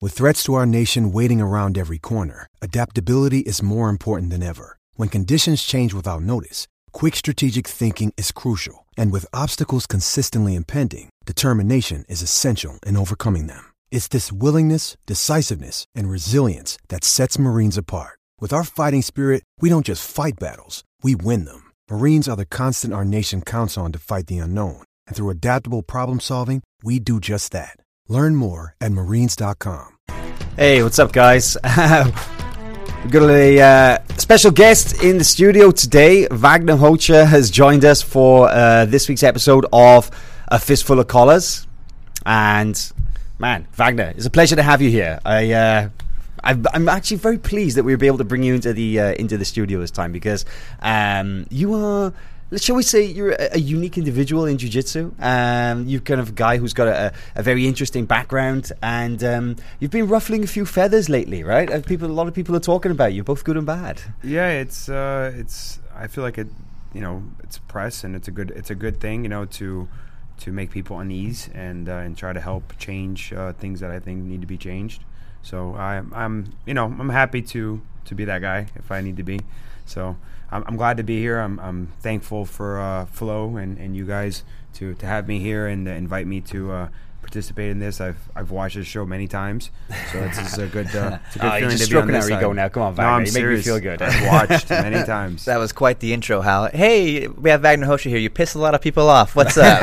With threats to our nation waiting around every corner, adaptability is more important than ever. When conditions change without notice, quick strategic thinking is crucial. And with obstacles consistently impending, determination is essential in overcoming them. It's this willingness, decisiveness, and resilience that sets Marines apart. With our fighting spirit, we don't just fight battles, we win them. Marines are the constant our nation counts on to fight the unknown. And through adaptable problem solving, we do just that. Learn more at marines.com. Hey, what's up, guys? We've got a special guest in the studio today. Wagner Hochscher has joined us for this week's episode of A Fistful of Collars. And, man, Wagner, it's a pleasure to have you here. I'm actually very pleased that we were able to bring you into the studio this time because you are, shall we say, you're a unique individual in jiu-jitsu. You're kind of a guy who's got a very interesting background, and you've been ruffling a few feathers lately, right? A lot of people are talking about you, both good and bad. Yeah, it's. I feel like it's press, and it's a good thing, to make people unease and try to help change things that I think need to be changed. So I'm happy to be that guy if I need to be. So I'm glad to be here. I'm thankful for Flo and you guys to have me here and invite me to participate in this. I've watched this show many times, so it's a good feeling to be on this side. You're stroking our ego now. Come on, Wagner. No, you make me feel good. I've watched many times. That was quite the intro, Hal. Hey, we have Wagner Hochscher here. You pissed a lot of people off. What's up?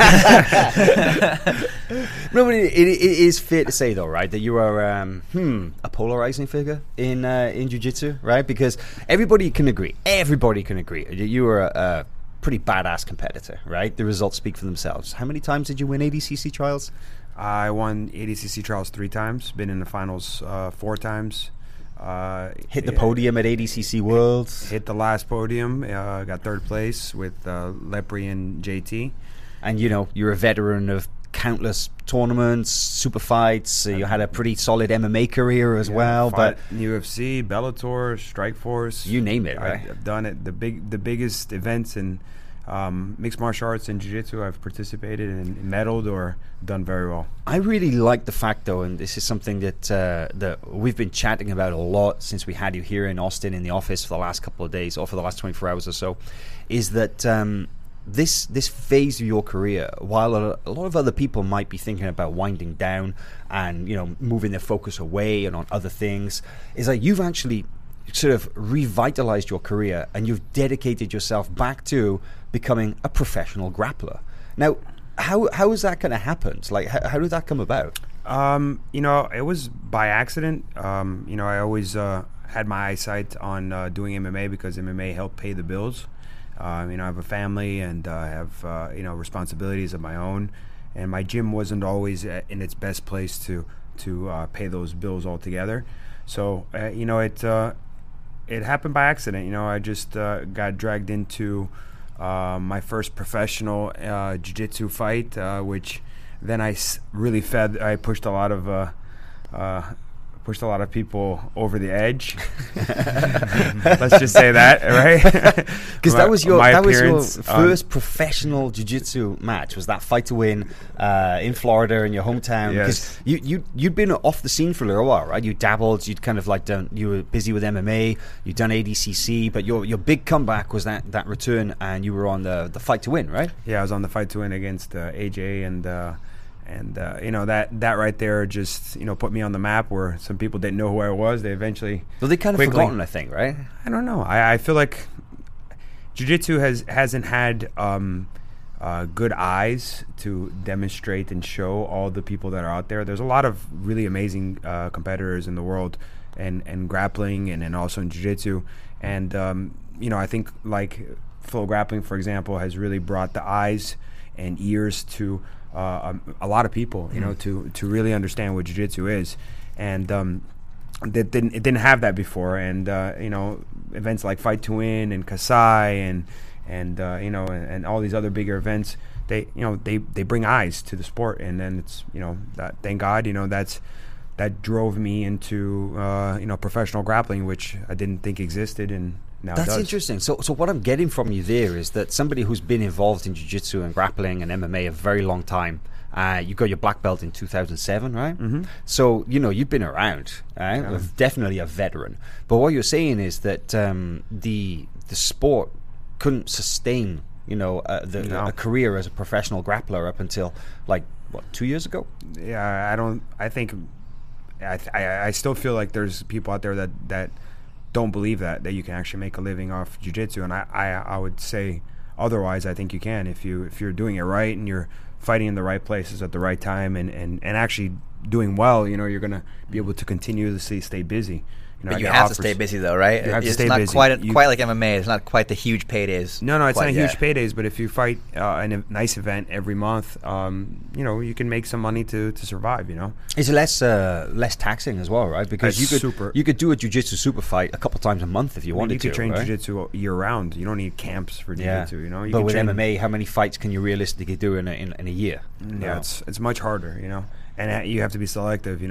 No, but it is fair to say, though, right, that you are a polarizing figure in jiu-jitsu, right? Because everybody can agree. You are a pretty badass competitor, right? The results speak for themselves. How many times did you win ADCC trials? I won ADCC trials 3 times. Been in the finals 4 times. Hit the podium at ADCC Worlds. Hit the last podium. Got 3rd place with Lepre and JT. And you're a veteran of countless tournaments, super fights. You had a pretty solid MMA career as well. But UFC, Bellator, Strikeforce, you name it, right? I've done it. The biggest events in mixed martial arts and jiu-jitsu I've participated in, medaled or done very well. I really like the fact, though, and this is something that we've been chatting about a lot since we had you here in Austin in the office for the last couple of days, or for the last 24 hours or so, is that this phase of your career, while a lot of other people might be thinking about winding down and moving their focus away and on other things, is that you've actually sort of revitalized your career and you've dedicated yourself back to becoming a professional grappler. Now, how is that going to happen? Like, how did that come about? It was by accident. I always had my eyesight on doing MMA because MMA helped pay the bills. I have a family and I have responsibilities of my own, and my gym wasn't always in its best place to pay those bills altogether. So it happened by accident. I just got dragged into my first professional jiu-jitsu fight, which then I really pushed a lot of people over the edge. Let's just say that, right? Because that was your first professional jiu-jitsu match. Was that Fight to Win in Florida in your hometown? Yes. Because you'd been off the scene for a little while, right? You dabbled. You'd kind of you were busy with MMA. You'd done ADCC, but your big comeback was that return, and you were on the Fight to Win, right? Yeah, I was on the Fight to Win against AJ and. That right there just put me on the map where some people didn't know who I was. They eventually they kind of forgotten, I think, right? I don't know. I feel like jiu-jitsu hasn't had good eyes to demonstrate and show all the people that are out there. There's a lot of really amazing competitors in the world, and grappling and also in jiu-jitsu. And I think like Flow Grappling, for example, has really brought the eyes and ears to a lot of people, to really understand what jiu-jitsu is, and it didn't have that before. And events like Fight to Win and Kasai and all these other bigger events, they bring eyes to the sport, and then it's that, thank God, that drove me into professional grappling, which I didn't think existed, and now that's interesting. So what I'm getting from you there is that somebody who's been involved in jiu-jitsu and grappling and MMA a very long time, You got your black belt in 2007, right? Mm-hmm. So, you've been around, right? Yeah. Definitely a veteran. But what you're saying is that the sport couldn't sustain, a career as a professional grappler up until, 2 years ago? Yeah, I still feel like there's people out there that don't believe that you can actually make a living off jiu-jitsu, and I would say otherwise. I think you can if you're doing it right and you're fighting in the right places at the right time and actually doing well. You're going to be able to continuously stay busy. But you have to stay busy, though, right? You have to stay not busy. quite like MMA. It's not quite the huge paydays. No, it's not quite huge yet. paydays. But if you fight in a nice event every month, you can make some money to survive. It's less taxing as well, right? Because you could do a jiu-jitsu super fight a couple times a month if you wanted to. You could train right? jiu-jitsu year round. You don't need camps for jiu-jitsu. You But with train, MMA, how many fights can you realistically do in a year? Yeah, it's much harder. And you have to be selective.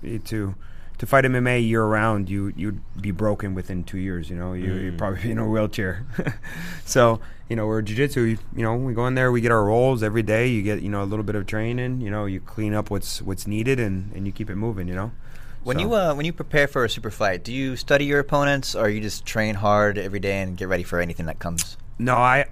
To fight MMA year round, you'd be broken within 2 years. You'd probably be in a wheelchair. So we're jiu-jitsu. We go in there, we get our rolls every day. You get a little bit of training. You clean up what's needed, and you keep it moving. When you prepare for a super fight, do you study your opponents, or you just train hard every day and get ready for anything that comes? No,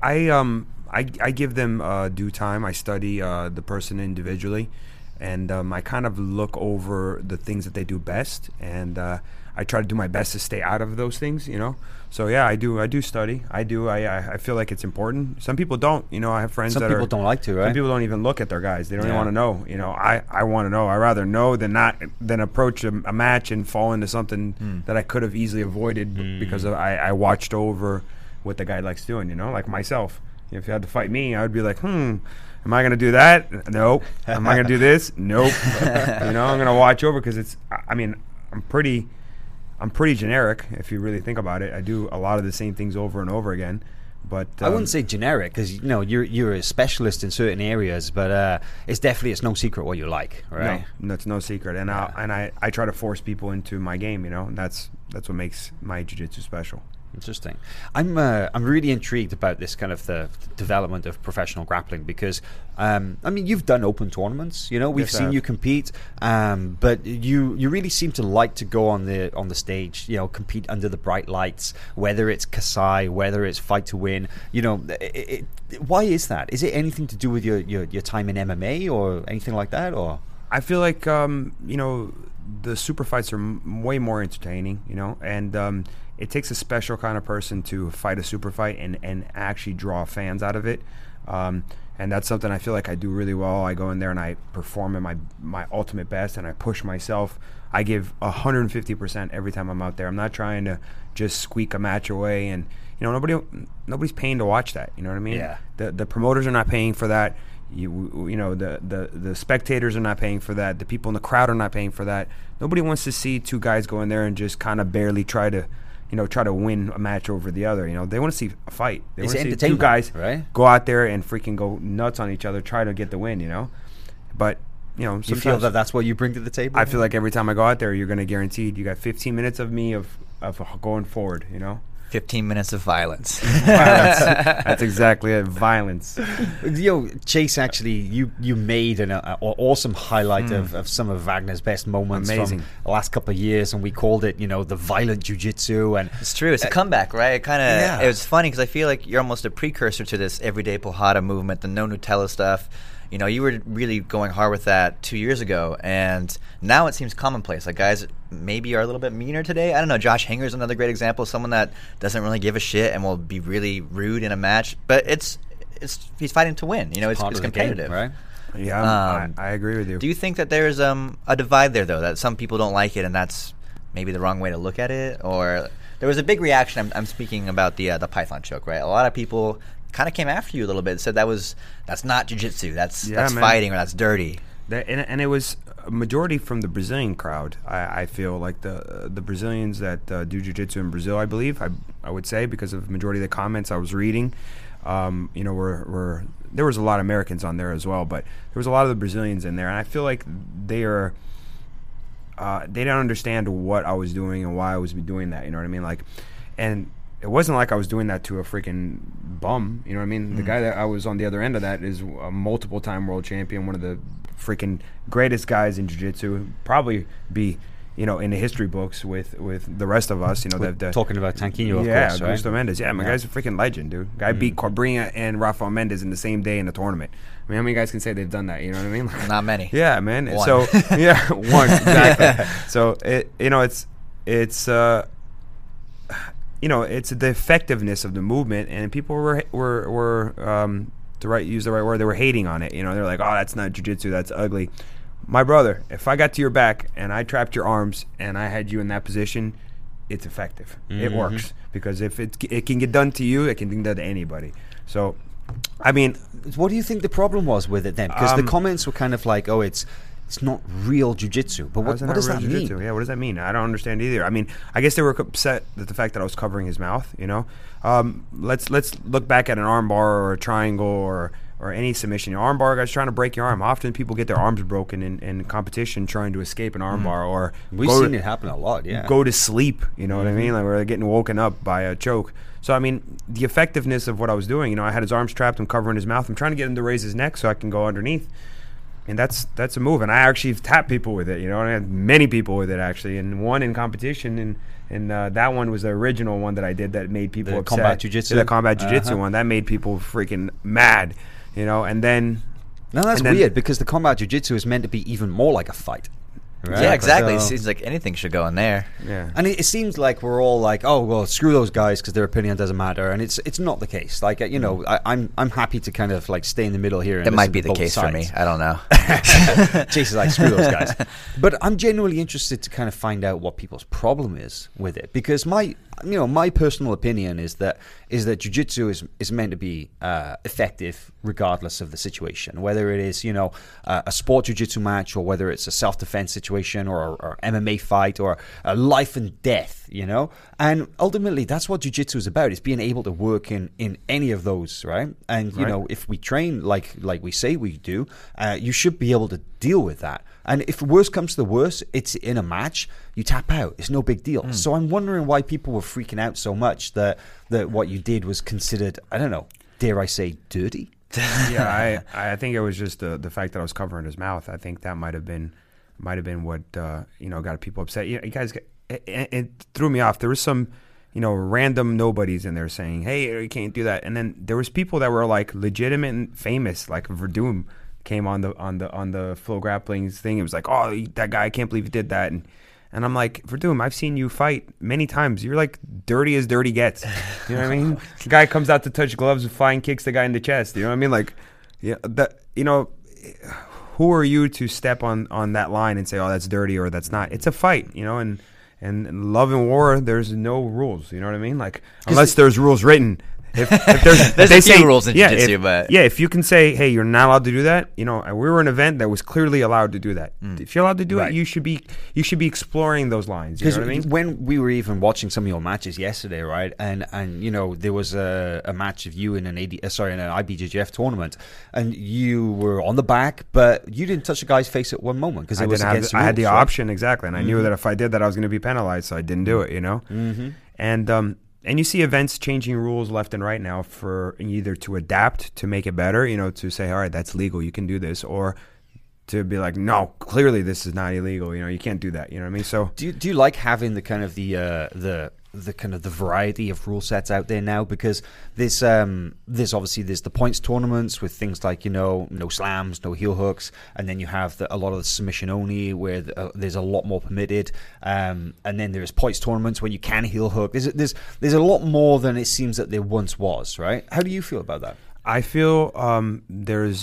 I give them due time. I study the person individually. And I kind of look over the things that they do best, and I try to do my best to stay out of those things, So yeah, I do study. I feel like it's important. Some people don't. I have friends Some people don't like to, right? Some people don't even look at their guys. They don't even want to know. I want to know. I rather know than approach a match and fall into something that I could have easily avoided because I watched over what the guy likes doing. Like myself. If you had to fight me, I would be like, am I going to do that? Nope. Am I going to do this? Nope. I'm going to watch over because I'm pretty generic if you really think about it. I do a lot of the same things over and over again. But I wouldn't say generic because you're a specialist in certain areas, but it's no secret what you like, right? No, that's no secret. And I try to force people into my game, and that's what makes my jiu-jitsu special. Interesting. I'm really intrigued about this kind of the development of professional grappling because you've done open tournaments. We've seen you compete, but you really seem to like to go on the stage. Compete under the bright lights, whether it's Kasai, whether it's Fight to Win. Why is that? Is it anything to do with your time in MMA or anything like that? Or I feel like the super fights are way more entertaining. And it takes a special kind of person to fight a super fight and actually draw fans out of it. And that's something I feel like I do really well. I go in there and I perform at my ultimate best and I push myself. I give 150% every time I'm out there. I'm not trying to just squeak a match away. And, nobody's paying to watch that. You know what I mean? Yeah. The promoters are not paying for that. The spectators are not paying for that. The people in the crowd are not paying for that. Nobody wants to see two guys go in there and just kind of barely try to win a match over the other. They want to see a fight. They want to see two guys go out there and freaking go nuts on each other, try to get the win. But you feel that that's what you bring to the table. I feel like every time I go out there, you're going to guaranteed you got 15 minutes of me of going forward. 15 minutes of violence. That's exactly it. Violence. Chase, actually, you made an awesome highlight of some of Wagner's best moments from the last couple of years, and we called it, the violent jiu-jitsu. And it's true. It's a comeback, right? It was funny because I feel like you're almost a precursor to this everyday Pojada movement, the no Nutella stuff. You were really going hard with that 2 years ago, and now it seems commonplace. Like, guys maybe are a little bit meaner today. I don't know. Josh Hinger's another great example. Someone that doesn't really give a shit and will be really rude in a match. But he's fighting to win. It's competitive, game, right? Yeah, I agree with you. Do you think that there's a divide there, though, that some people don't like it, and that's maybe the wrong way to look at it? Or there was a big reaction. I'm speaking about the Python choke, right? A lot of people kind of came after you a little bit, said that's not jiu-jitsu, that's fighting, or that's dirty. And it was a majority from the Brazilian crowd. I feel like the Brazilians that do jiu-jitsu in Brazil, I believe, I would say, because of the majority of the comments I was reading, there was a lot of Americans on there as well, but there was a lot of the Brazilians in there, and I feel like they don't understand what I was doing and why I was doing that. You know what I mean? And it wasn't like I was doing that to a freaking bum. You know what I mean? The guy that I was on the other end of that is a multiple-time world champion, one of the freaking greatest guys in jiu-jitsu, probably be, you know, in the history books with the rest of us. You know, talking about Tanquinho, of course, right? Augusto Mendes. Yeah, my guy's a freaking legend, dude. Guy beat Cobrinha and Rafael Mendes in the same day in the tournament. I mean, how many guys can say they've done that? You know what I mean? Not many. Yeah, man. One. So yeah, one exactly. So it's you know, it's the effectiveness of the movement, and people were use the right word, they were hating on it. You know, they're like, oh, that's not jiu-jitsu, that's ugly. My brother, if I got to your back and I trapped your arms and I had you in that position, it's effective. It works, because if it can get done to you, it can be done to anybody. So, I mean, what do you think the problem was with it then? Because the comments were kind of like, oh, it's not real jiu-jitsu. But what does that mean? Yeah, what does that mean? I don't understand either. I mean, I guess they were upset at the fact that I was covering his mouth, you know. Let's look back at an arm bar or a triangle or any submission. Your arm bar guy's trying to break your arm. Often people get their arms broken in competition trying to escape an arm bar, or we've seen it happen a lot, yeah. Go to sleep, you know what I mean? Like, where they're getting woken up by a choke. So, I mean, the effectiveness of what I was doing, you know, I had his arms trapped, I'm covering his mouth, I'm trying to get him to raise his neck so I can go underneath. And that's a move. And I actually tapped people with it, you know, and I had many people with it, actually, and one in competition, and that one was the original one that I did that made people upset. Combat jiu-jitsu? The combat jiu-jitsu one. That made people freaking mad, you know, and then... No, that's weird, because the combat jiu-jitsu is meant to be even more like a fight. Right? Yeah, exactly. So, it seems like anything should go in there. Yeah, and it seems like we're all like, oh well, screw those guys because their opinion doesn't matter, and it's not the case. Like, you know, I'm happy to kind of like stay in the middle here. And it might be the case sides. For me. I don't know. Chase is like, screw those guys. But I'm genuinely interested to kind of find out what people's problem is with it, because my personal opinion is that jiu-jitsu is meant to be effective regardless of the situation, whether it is, you know, a sport jiu-jitsu match, or whether it's a self-defense situation, or MMA fight, or a life and death, you know. And ultimately that's what jiu-jitsu is about, is being able to work in any of those, right? And you know, if we train like we say we do, you should be able to deal with that. And if worse comes to the worst, it's in a match, you tap out. It's no big deal. So I'm wondering why people were freaking out so much that what you did was considered, I don't know, dare I say, dirty? Yeah, I think it was just the fact that I was covering his mouth. I think that might have been what you know, got people upset. You guys, it threw me off. There was some, you know, random nobodies in there saying, "Hey, you can't do that," and then there was people that were like legitimate and famous, like Verdum came on the Flow Grappling thing. It was like, oh, that guy, I can't believe he did that. And I'm like, Verdum, I've seen you fight many times. You're like dirty as dirty gets. You know what I mean? The guy comes out to touch gloves and flying kicks the guy in the chest. You know what I mean? Like, yeah, that, you know, who are you to step on that line and say, oh, that's dirty or that's not? It's a fight, you know, and love and war, there's no rules. You know what I mean? Like, unless there's rules written. If there's a few rules in jiu-jitsu, but if you can say, hey, you're not allowed to do that, you know, we were an event that was clearly allowed to do that. If you're allowed to do it, you should be exploring those lines. You know what I mean? When we were even watching some of your matches yesterday, right, and you know, there was a match of you in an IBJJF tournament, and you were on the back, but you didn't touch a guy's face at one moment because it was against the rules, I had the option, exactly, and I knew that if I did that, I was going to be penalized, so I didn't do it. You know, And you see events changing rules left and right now for either to adapt to make it better, you know, to say, all right, that's legal, you can do this, or to be like, no, clearly this is not illegal, you know, you can't do that. You know what I mean? So do you like having the kind of the variety of rule sets out there now? Because there's obviously the points tournaments with things like, you know, no slams, no heel hooks, and then you have a lot of the submission only where there's a lot more permitted, and then there's points tournaments when you can heel hook. There's a lot more than it seems that there once was, right? How do you feel about that? I feel there's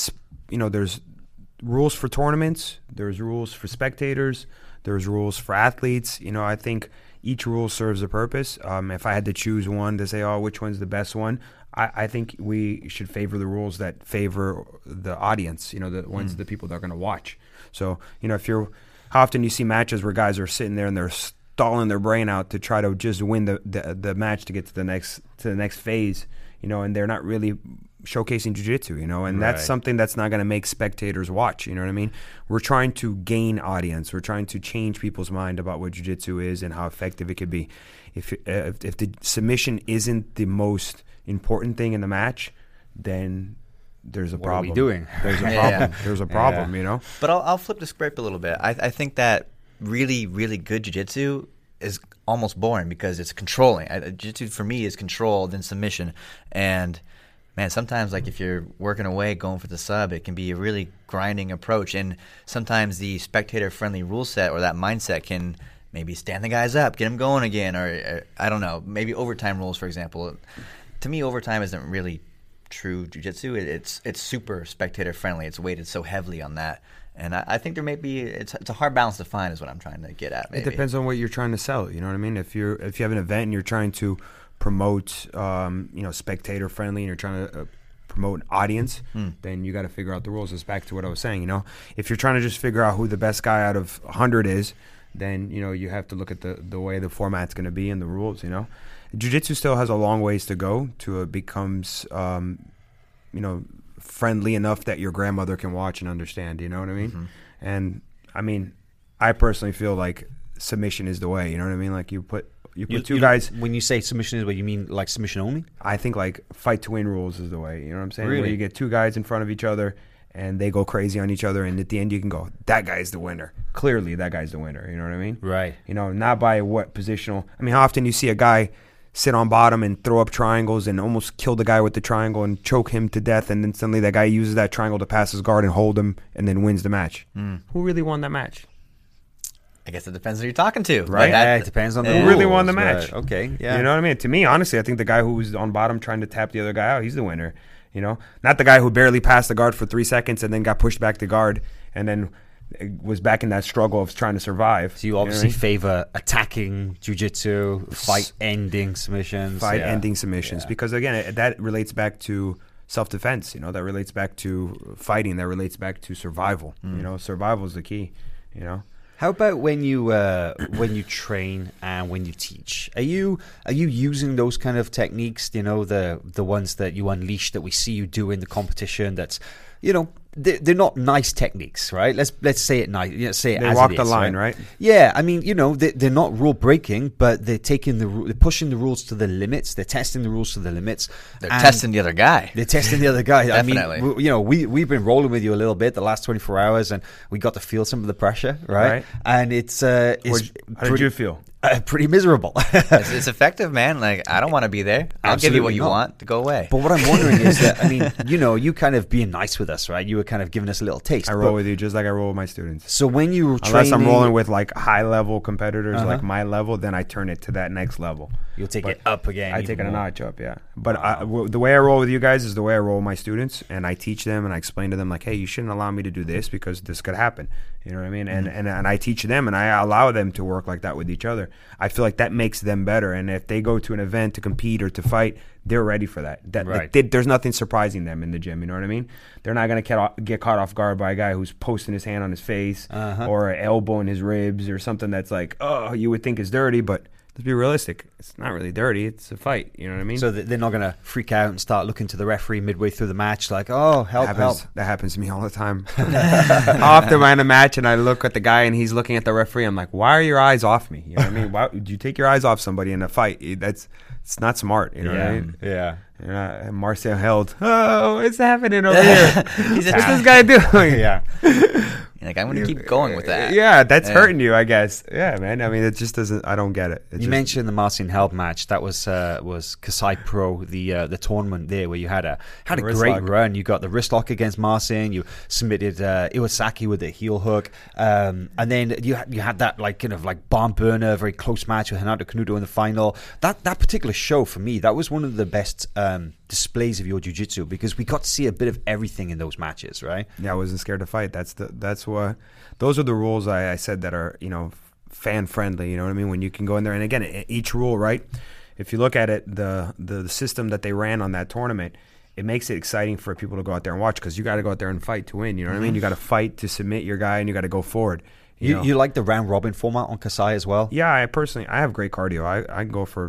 there's rules for tournaments, there's rules for spectators, there's rules for athletes. You know, I think each rule serves a purpose. If I had to choose one to say, oh, which one's the best one, I think we should favor the rules that favor the audience, you know, the ones, the people that are going to watch. So, you know, how often you see matches where guys are sitting there and they're stalling their brain out to try to just win the match to get to the next phase, you know, and they're not really showcasing jiu-jitsu, and that's something that's not going to make spectators watch, you know what I mean? We're trying to gain audience. We're trying to change people's mind about what jiu-jitsu is and how effective it could be. If the submission isn't the most important thing in the match, then there's a problem. What are we doing? There's a problem. There's a problem, But I'll flip the script a little bit. I think that really, really good jiu-jitsu is almost boring because it's controlling. Jiu-jitsu for me is controlled in submission. And, man, sometimes like if you're working away, going for the sub, it can be a really grinding approach. And sometimes the spectator-friendly rule set or that mindset can maybe stand the guys up, get them going again, or I don't know, maybe overtime rules, for example. To me, overtime isn't really true jiu-jitsu. It's super spectator-friendly. It's weighted so heavily on that. And I think there may be it's a hard balance to find is what I'm trying to get at. Maybe. It depends on what you're trying to sell. You know what I mean? If you have an event and you're trying to promote, spectator friendly, and you're trying to promote an audience, then you got to figure out the rules. It's back to what I was saying. If you're trying to just figure out who the best guy out of 100 is, then you have to look at the way the format's going to be and the rules. Jiu-jitsu still has a long ways to go to it becomes, friendly enough that your grandmother can watch and understand, you know what I mean? And I mean, I personally feel like submission is the way, you know what I mean? Like you put two guys. When you say submission is the way, you mean like submission only? I think like fight to win rules is the way, you know what I'm saying? Really? Where you get two guys in front of each other and they go crazy on each other, and at the end you can go, that guy's the winner. Clearly that guy's the winner, you know what I mean? Right. Not by what positional. I mean, how often you see a guy sit on bottom and throw up triangles and almost kill the guy with the triangle and choke him to death, and then suddenly that guy uses that triangle to pass his guard and hold him and then wins the match. Who really won that match? I guess it depends who you're talking to. Right. It depends on the Who rules. really won the match. Right. Okay, yeah. You know what I mean? To me, honestly, I think the guy who was on bottom trying to tap the other guy out, he's the winner. Not the guy who barely passed the guard for 3 seconds and then got pushed back to guard and then was back in that struggle of trying to survive. So you obviously favor attacking jiu-jitsu, fight-ending submissions. Fight-ending submissions. Because, again, that relates back to self-defense. That relates back to fighting. That relates back to survival. Survival is the key, How about when you train and when you teach? Are you using those kind of techniques? The ones that you unleash that we see you do in the competition. That's they're not nice techniques, right? Let's say it nice. Say it they as walk it the is, line, right? Yeah, I mean, they're not rule breaking, but they're they're pushing the rules to the limits. They're testing the rules to the limits. They're testing the other guy. They're testing the other guy. Definitely. I mean, we've been rolling with you a little bit the last 24 hours, and we got to feel some of the pressure, right? And it's how did you feel? Pretty miserable. It's effective, man. Like, I don't want to be there. I'll give you what you want to go away. But what I'm wondering is that, I mean, you kind of being nice with us, right? You were kind of giving us a little taste. I roll with you just like I roll with my students. So when you were unless I'm rolling with like high level competitors like my level, then I turn it to that next level. You'll take it up again. I take it a notch up, yeah. But the way I roll with you guys is the way I roll with my students, and I teach them and I explain to them like, hey, you shouldn't allow me to do this because this could happen. You know what I mean? And I teach them and I allow them to work like that with each other. I feel like that makes them better. And if they go to an event to compete or to fight, they're ready for that. Right. There's nothing surprising them in the gym. You know what I mean? They're not going to get caught off guard by a guy who's posting his hand on his face or an elbow in his ribs or something that's like, oh, you would think is dirty, but let's be realistic. It's not really dirty. It's a fight. You know what I mean? So they're not going to freak out and start looking to the referee midway through the match like, oh, help. That happens to me all the time. Often I'm in a match and I look at the guy and he's looking at the referee. I'm like, why are your eyes off me? You know what I mean? Why would you take your eyes off somebody in a fight? It's not smart. You know what I mean? Yeah. Marcel Held. Oh, it's happening over here. What's this guy doing? Yeah. Like, I'm going to keep going with that. Yeah, that's hurting you, I guess. Yeah, man. I mean, it just doesn't. I don't get it. You mentioned the Marcin Held match. That was Kasai Pro, the tournament there where you had a great run. You got the wrist lock against Marcin. You submitted Iwasaki with a heel hook, and then you had that kind of barn burner, very close match with Renato Canuto in the final. That particular show for me, that was one of the best displays of your jiu-jitsu because we got to see a bit of everything in those matches, right? Yeah, I wasn't scared to fight. Those are the rules I said that are fan friendly. You know what I mean? When you can go in there, and again, each rule, right? If you look at it, the system that they ran on that tournament, it makes it exciting for people to go out there and watch because you got to go out there and fight to win. You know what I mean? You got to fight to submit your guy, and you got to go forward. You like the round robin format on Kasai as well? Yeah, I have great cardio. I can go for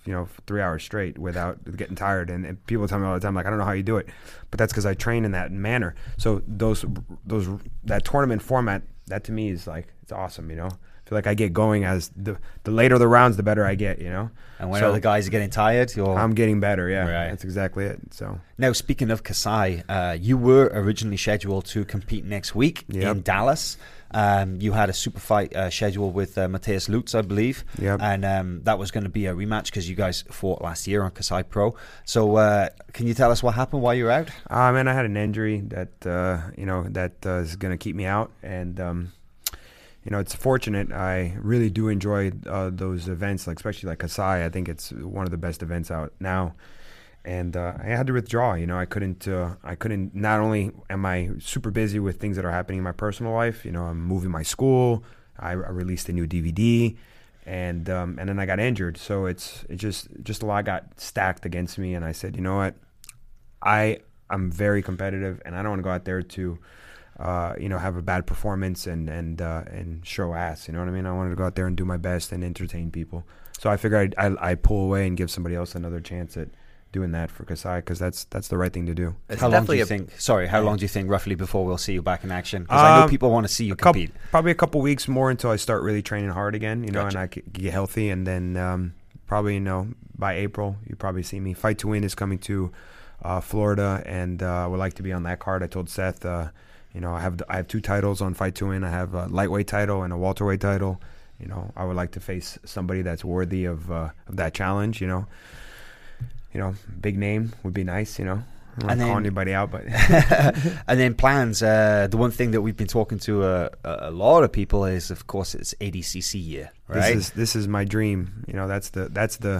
for 3 hours straight without getting tired. And people tell me all the time, like, I don't know how you do it, but that's because I train in that manner. So that tournament format, that to me is like, it's awesome. I feel like I get going as the later the rounds, the better I get. And when other guys are getting tired, I'm getting better. Yeah, right. That's exactly it. So now, speaking of Kasai, you were originally scheduled to compete next week in Dallas. You had a super fight scheduled with Matheus Lutz, I believe. Yep. And that was going to be a rematch because you guys fought last year on Kasai Pro. So can you tell us what happened while you were out? Man, I had an injury that is going to keep me out, and it's fortunate. I really do enjoy those events, especially like Kasai. I think it's one of the best events out now. And I had to withdraw. I couldn't. Not only am I super busy with things that are happening in my personal life. I'm moving my school. I released a new DVD, and then I got injured. So it's just a lot got stacked against me. And I said, you know what, I'm very competitive, and I don't want to go out there to, have a bad performance and show ass. You know what I mean? I wanted to go out there and do my best and entertain people. So I figured I'd pull away and give somebody else another chance at doing that for Kasai, because that's the right thing to do. How long do you think roughly before we'll see you back in action? Because I know people want to see you compete. Probably a couple weeks more until I start really training hard again, Gotcha. And I get healthy, and then probably by April you probably see me. Fight to Win is coming to Florida, and I would like to be on that card. I told Seth, I have 2 titles on Fight to Win. I have a lightweight title and a welterweight title. I would like to face somebody that's worthy of that challenge. Big name would be nice. I'm not calling anybody out, but and then plans. The one thing that we've been talking to a lot of people is, of course, it's ADCC year, right? This is my dream. That's the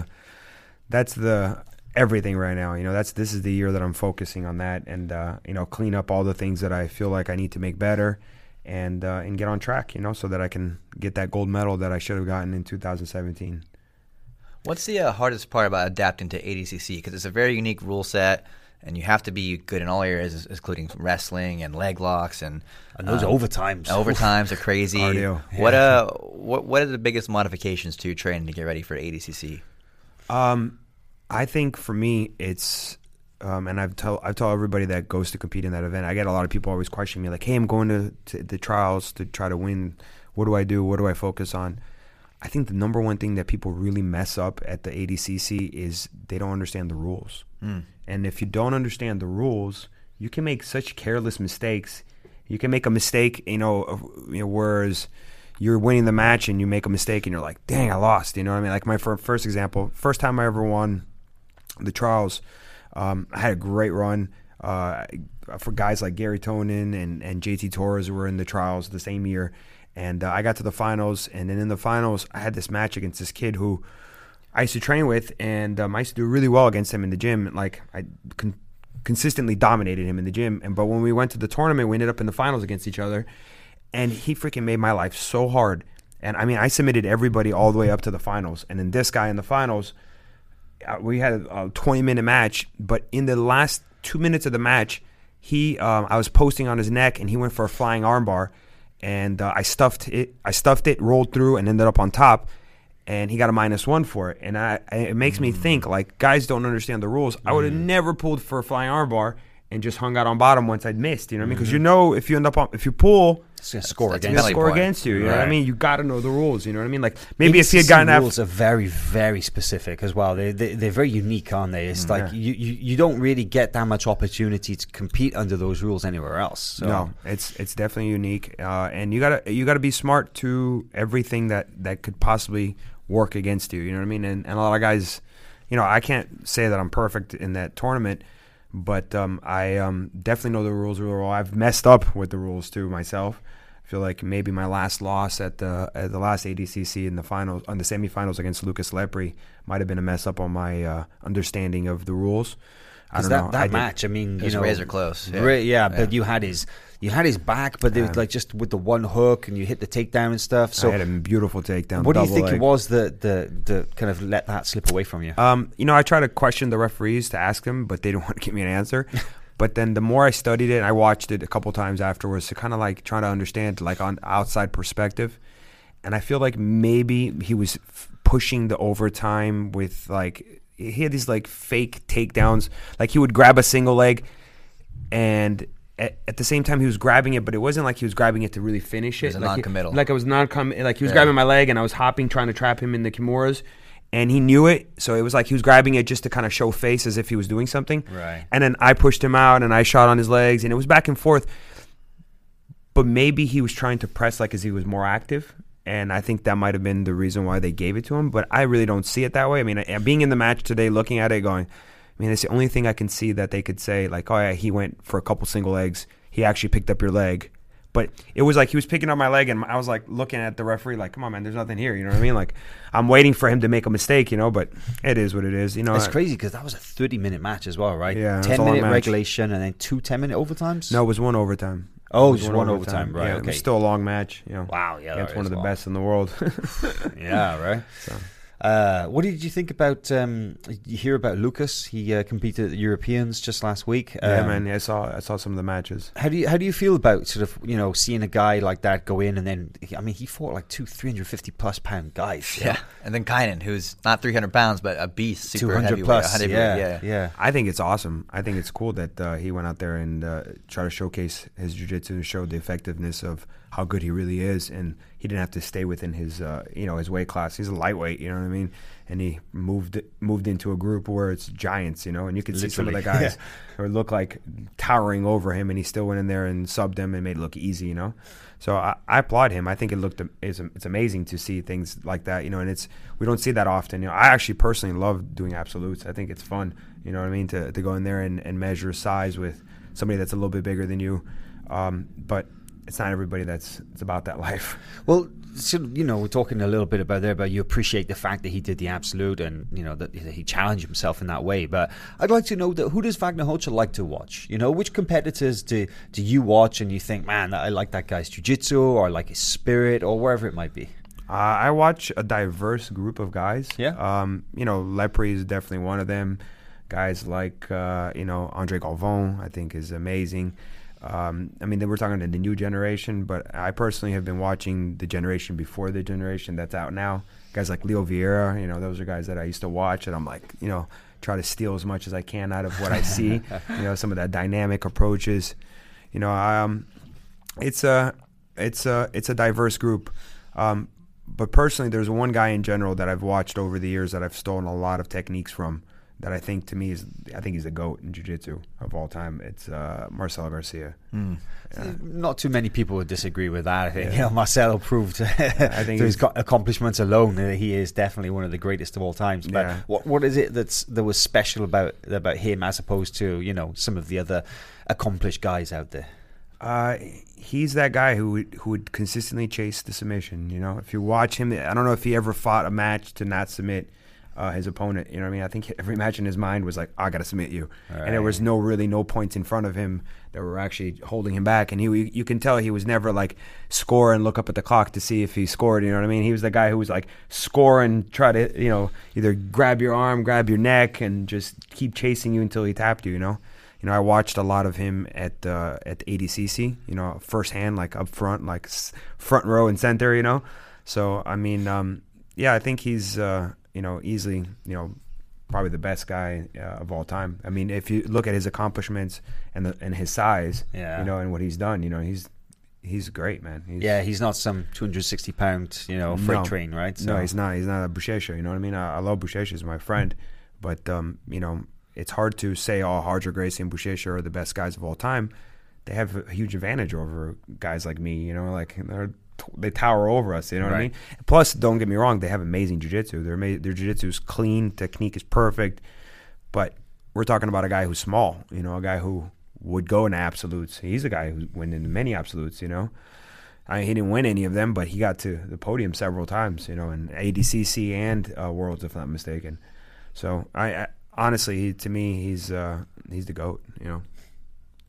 everything right now. This is the year that I'm focusing on that, and clean up all the things that I feel like I need to make better, and get on track. So that I can get that gold medal that I should have gotten in 2017. What's the hardest part about adapting to ADCC? Because it's a very unique rule set, and you have to be good in all areas, including wrestling and leg locks, and those overtimes. Overtimes are crazy. Cardio. What are the biggest modifications to training to get ready for ADCC? I think for me, it's and I've told everybody that goes to compete in that event. I get a lot of people always questioning me, like, "Hey, I'm going to the trials to try to win. What do I do? What do I focus on?" I think the number one thing that people really mess up at the ADCC is they don't understand the rules. And if you don't understand the rules, you can make such careless mistakes. You can make a mistake, whereas you're winning the match and you make a mistake and you're like, dang, I lost. You know what I mean? Like my first example, first time I ever won the trials, I had a great run for guys like Gary Tonin and JT Torres, who were in the trials the same year. And I got to the finals, and then in the finals, I had this match against this kid who I used to train with, and I used to do really well against him in the gym. Like, I consistently dominated him in the gym. But when we went to the tournament, we ended up in the finals against each other, and he freaking made my life so hard. And, I mean, I submitted everybody all the way up to the finals. And then this guy in the finals, we had a 20-minute match, but in the last 2 minutes of the match, I was posting on his neck, and he went for a flying armbar. And I stuffed it, rolled through, and ended up on top. And he got a -1 for it. And it makes me think, like, guys don't understand the rules. I would have never pulled for a flying armbar and just hung out on bottom once I'd missed. You know what I mean? Because if you pull, it's going to score against you. You know what I mean? You got to know the rules. You know what I mean? Like, maybe if he had gotten that. Rules are very, very specific as well. They're very unique, aren't they? It's like you don't really get that much opportunity to compete under those rules anywhere else. So. No, it's definitely unique, and you gotta be smart to everything that could possibly work against you. You know what I mean? And a lot of guys, I can't say that I'm perfect in that tournament. But I definitely know the rules real well. I've messed up with the rules too myself. I feel like maybe my last loss at the last ADCC in the finals, on the semifinals against Lucas Lepri, might have been a mess up on my understanding of the rules. I don't know. That match, I mean, it was razor close. But you had his back, but they were like just with the one hook, and you hit the takedown and stuff. So I had a beautiful takedown. What do you think it was that kind of let that slip away from you? I try to question the referees to ask them, but they don't want to give me an answer. But then the more I studied it, I watched it a couple times afterwards to kind of like try to understand, like, on outside perspective. And I feel like maybe he was pushing the overtime with like, he had these like fake takedowns. Like he would grab a single leg and at the same time he was grabbing it, but it wasn't like he was grabbing it to really finish it. It was non-committal. Like he was grabbing my leg and I was hopping, trying to trap him in the Kimuras. And he knew it, so it was like he was grabbing it just to kind of show face as if he was doing something. Right. And then I pushed him out, and I shot on his legs, and it was back and forth. But maybe he was trying to press like as he was more active, and I think that might have been the reason why they gave it to him. But I really don't see it that way. I mean, being in the match today, looking at it, going, I mean, it's the only thing I can see that they could say, like, oh, yeah, he went for a couple single legs. He actually picked up your leg. But it was like he was picking up my leg, and I was like looking at the referee like, come on, man, there's nothing here. You know what I mean? Like, I'm waiting for him to make a mistake, you know, but it is what it is. You know, it's crazy because that was a 30-minute match as well, right? Yeah, 10-minute regulation and then 2 10-minute overtimes? No, it was 1 overtime. Oh, just one overtime, right? Yeah, okay. It was still a long match, you know. Wow, yeah. Against one of the best in the world. Yeah, right. So. What did you think about? You hear about Lucas? He competed at the Europeans just last week. Yeah, man. Yeah, I saw some of the matches. How do you feel about sort of seeing a guy like that go in and then? I mean, he fought like 350 plus pound guys. Yeah, and then Kynan, who's not 300 pounds but a beast, super 200 heavyweight, plus. 100 Yeah. I think it's awesome. I think it's cool that he went out there and tried to showcase his jiu-jitsu and showed the effectiveness of how good he really is, and he didn't have to stay within his his weight class. He's a lightweight, you know what I mean? And he moved into a group where it's giants, you know, and you can see some of the guys who look like towering over him, and he still went in there and subbed them and made it look easy, you know. So I applaud him. I think it's amazing to see things like that, you know, and we don't see that often. You know, I actually personally love doing absolutes. I think it's fun, you know what I mean, to go in there and measure size with somebody that's a little bit bigger than you, but it's not everybody it's about that life. Well, so, we're talking a little bit about you appreciate the fact that he did the absolute and, that he challenged himself in that way. But I'd like to know that who does Wagner Hochscher like to watch? Which competitors do you watch and you think, man, I like that guy's jiu-jitsu or I like his spirit or wherever it might be? I watch a diverse group of guys. Yeah. Lepre is definitely one of them. Guys like, Andre Galvon, I think is amazing. I mean, we're talking to the new generation, but I personally have been watching the generation before the generation that's out now. Guys like Leo Vieira, those are guys that I used to watch, and I'm like, try to steal as much as I can out of what I see. Some of that dynamic approaches. It's a diverse group. But personally, there's one guy in general that I've watched over the years that I've stolen a lot of techniques from. That I think he's a GOAT in jiu-jitsu of all time. It's Marcelo Garcia. Yeah. Not too many people would disagree with that. I think Marcelo proved I think through his accomplishments alone that he is definitely one of the greatest of all times. But what is it that was special about him as opposed to some of the other accomplished guys out there? He's that guy who would consistently chase the submission. If you watch him, I don't know if he ever fought a match to not submit his opponent. You know what I mean? I think every match in his mind was like, I got to submit you. Right. And there was no points in front of him that were actually holding him back. And you can tell he was never like score and look up at the clock to see if he scored. You know what I mean? He was the guy who was like score and try to, either grab your arm, grab your neck, and just keep chasing you until he tapped you, I watched a lot of him at ADCC, firsthand, like up front, like front row and center, So, I mean, I think he's, easily, probably the best guy of all time. I mean, if you look at his accomplishments and his size, and what he's done, he's great, man. He's not some 260-pound, freight train, right? So. No, he's not. He's not a Buchecha, you know what I mean? I love Buchecha, he's my friend, but it's hard to say Roger Gracie and Buchecha are the best guys of all time. They have a huge advantage over guys like me, they tower over us, you know what I mean? Plus, don't get me wrong, they have amazing jiu-jitsu. Their jiu-jitsu is clean, technique is perfect, but we're talking about a guy who's small, a guy who would go in absolutes. He's a guy who went in many absolutes, he didn't win any of them, but he got to the podium several times, in ADCC and Worlds, if I'm not mistaken. So, I honestly, to me, he's the GOAT,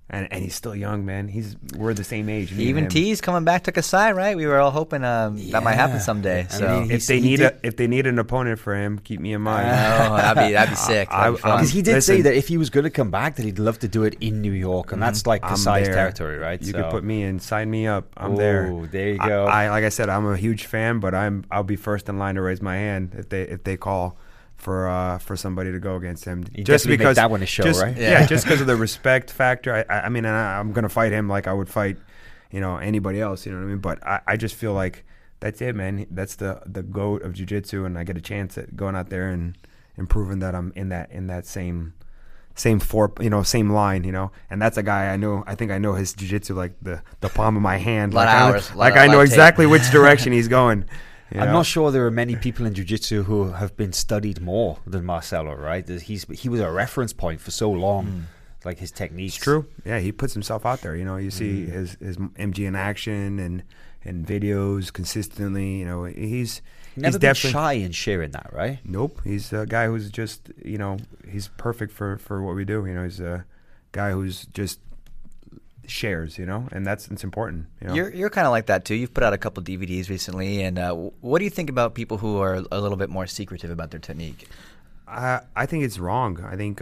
And he's still young, man. We're the same age. Even T's coming back to Kasai, right? We were all hoping that might happen someday. So I mean, if they need an opponent for him, keep me in mind. Oh, that'd be sick. Because he did say that if he was going to come back, that he'd love to do it in New York, and that's like Kasai's territory, right? You could put me in, sign me up. I'm there. Oh, there you go. Like I said, I'm a huge fan, but I'll be first in line to raise my hand if they call for somebody to go against him. Just because make that one a show, right? Yeah, just because of the respect factor. I mean, I'm gonna fight him like I would fight, anybody else. You know what I mean? But I just feel like that's it, man. That's the GOAT of jiu-jitsu, and I get a chance at going out there and proving that I'm in that same same line, and that's a guy I know. I think I know his jiu-jitsu like the palm of my hand. I know exactly which direction he's going. I'm not sure there are many people in jiu-jitsu who have been studied more than Marcelo, right? He was a reference point for so long, like his techniques. It's true. Yeah, he puts himself out there. You see his MG in action and videos consistently. He's never been shy in sharing that, right? Nope. He's a guy who's just, he's perfect for what we do. He's a guy who's just shares, and it's important. You're kind of like that too. You've put out a couple DVDs recently, and what do you think about people who are a little bit more secretive about their technique? I think it's wrong. I think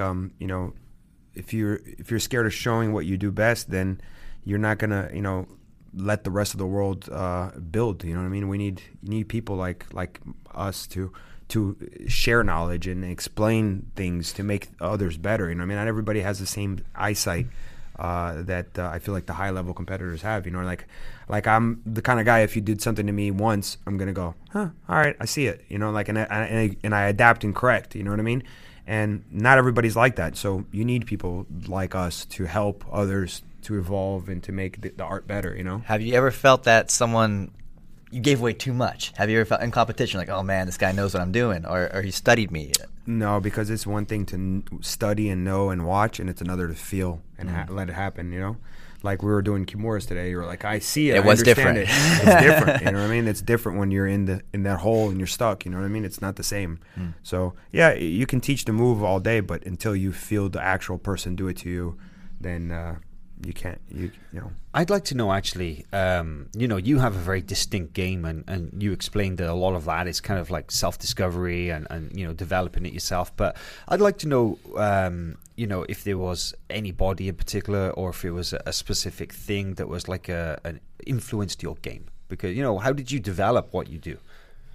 if you're scared of showing what you do best, then you're not gonna let the rest of the world build. You know what I mean? You need people like us to share knowledge and explain things to make others better. Not everybody has the same eyesight that I feel like the high level competitors have. Like I'm the kind of guy, if you did something to me once, I'm gonna go, all right, I see it. And I adapt and correct. You know what I mean? And not everybody's like that. So you need people like us to help others to evolve and to make the art better. Have you ever felt that you gave away too much? Have you ever felt in competition like, oh man, this guy knows what I'm doing, or he studied me? No, because it's one thing to study and know and watch, and it's another to feel and let it happen. Like we were doing Kimuras today. You were like, I see it. It was different. It's different. You know what I mean? It's different when you're in that hole and you're stuck. You know what I mean? It's not the same. So yeah, you can teach the move all day, but until you feel the actual person do it to you, then you can't. I'd like to know actually. You have a very distinct game, and you explained that a lot of that is kind of like self-discovery and developing it yourself. But I'd like to know, if there was anybody in particular, or if it was a specific thing that was like an influence to your game. Because how did you develop what you do?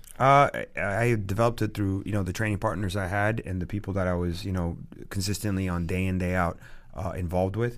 I developed it through the training partners I had and the people that I was consistently on day in day out involved with.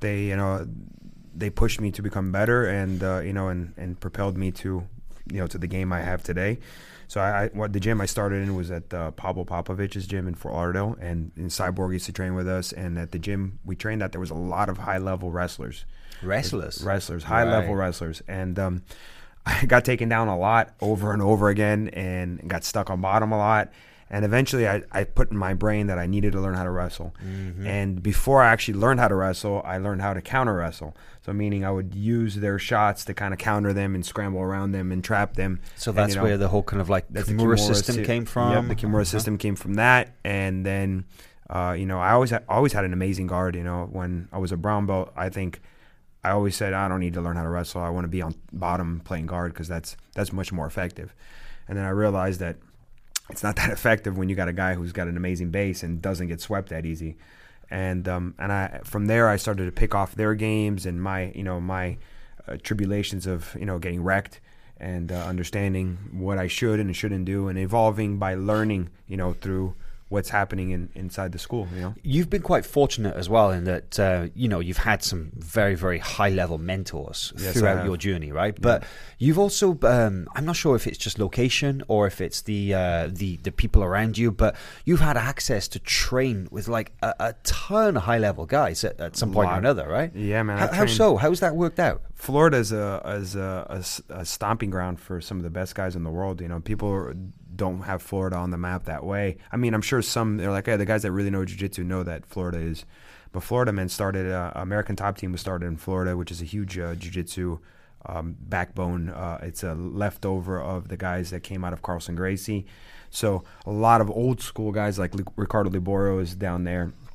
They pushed me to become better, and and propelled me to the game I have today. So the gym I started in was at Pablo Popovich's gym in Fort Lauderdale, and Cyborg used to train with us. And at the gym we trained at, there was a lot of high level wrestlers, high level wrestlers, and I got taken down a lot over and over again, and got stuck on bottom a lot. And eventually I put in my brain that I needed to learn how to wrestle. And before I actually learned how to wrestle, I learned how to counter wrestle. So meaning I would use their shots to kind of counter them and scramble around them and trap them. So that's where the whole kind of like Kimura system came from? Yeah, the Kimura system came from that. And then, I always had an amazing guard. When I was a brown belt, I think I always said, I don't need to learn how to wrestle. I want to be on bottom playing guard because that's much more effective. And then I realized that it's not that effective when you got a guy who's got an amazing base and doesn't get swept that easy. And I from there I started to pick off their games and my tribulations of getting wrecked and understanding what I should and shouldn't do, and evolving by learning through what's happening inside the school. You've been quite fortunate as well in that you've had some very, very high level mentors throughout your journey, right? Yeah. But you've also I'm not sure if it's just location or if it's the people around you, but you've had access to train with like a ton of high level guys at some point or another, right? Yeah, man. How so? How's that worked out? Florida is a stomping ground for some of the best guys in the world. People don't have Florida on the map that way. I mean, I'm sure they're like, hey, the guys that really know jiu-jitsu know that Florida is. But Florida, man, started, American Top Team was started in Florida, which is a huge jiu-jitsu backbone. It's a leftover of the guys that came out of Carlson Gracie. So a lot of old school guys like Ricardo Liborio is down there.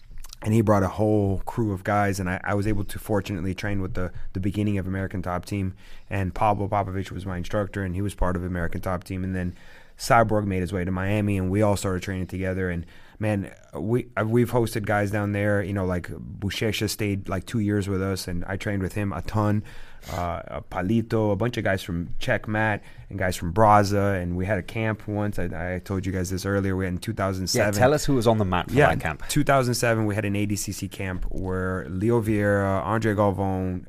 And he brought a whole crew of guys, and I was able to fortunately train with the beginning of American Top Team. And Pablo Popovich was my instructor, and he was part of American Top Team. And then Cyborg made his way to Miami, and we all started training together. And man, we've hosted guys down there. You know, like Buchecha stayed like 2 years with us, and I trained with him a ton. Palito, a bunch of guys from Czech Mat and guys from Braza, and we had a camp once. I told you guys this earlier. We had in 2007. Yeah, tell us who was on the mat for that camp. 2007, we had an ADCC camp where Leo Vieira, Andre Galvão,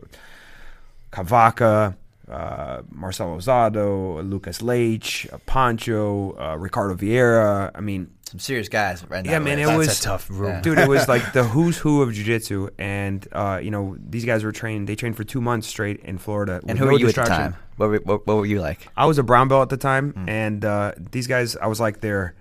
Cavaca, Marcelo Osado, Lucas Leite, Pancho, Ricardo Vieira. I mean, some serious guys right now. Yeah, man, That's a tough room. Dude, it was like the who's who of jiu-jitsu. And, you know, these guys they trained for 2 months straight in Florida. And who were you at the time? What were you like? I was a brown belt at the time. And these guys, I was like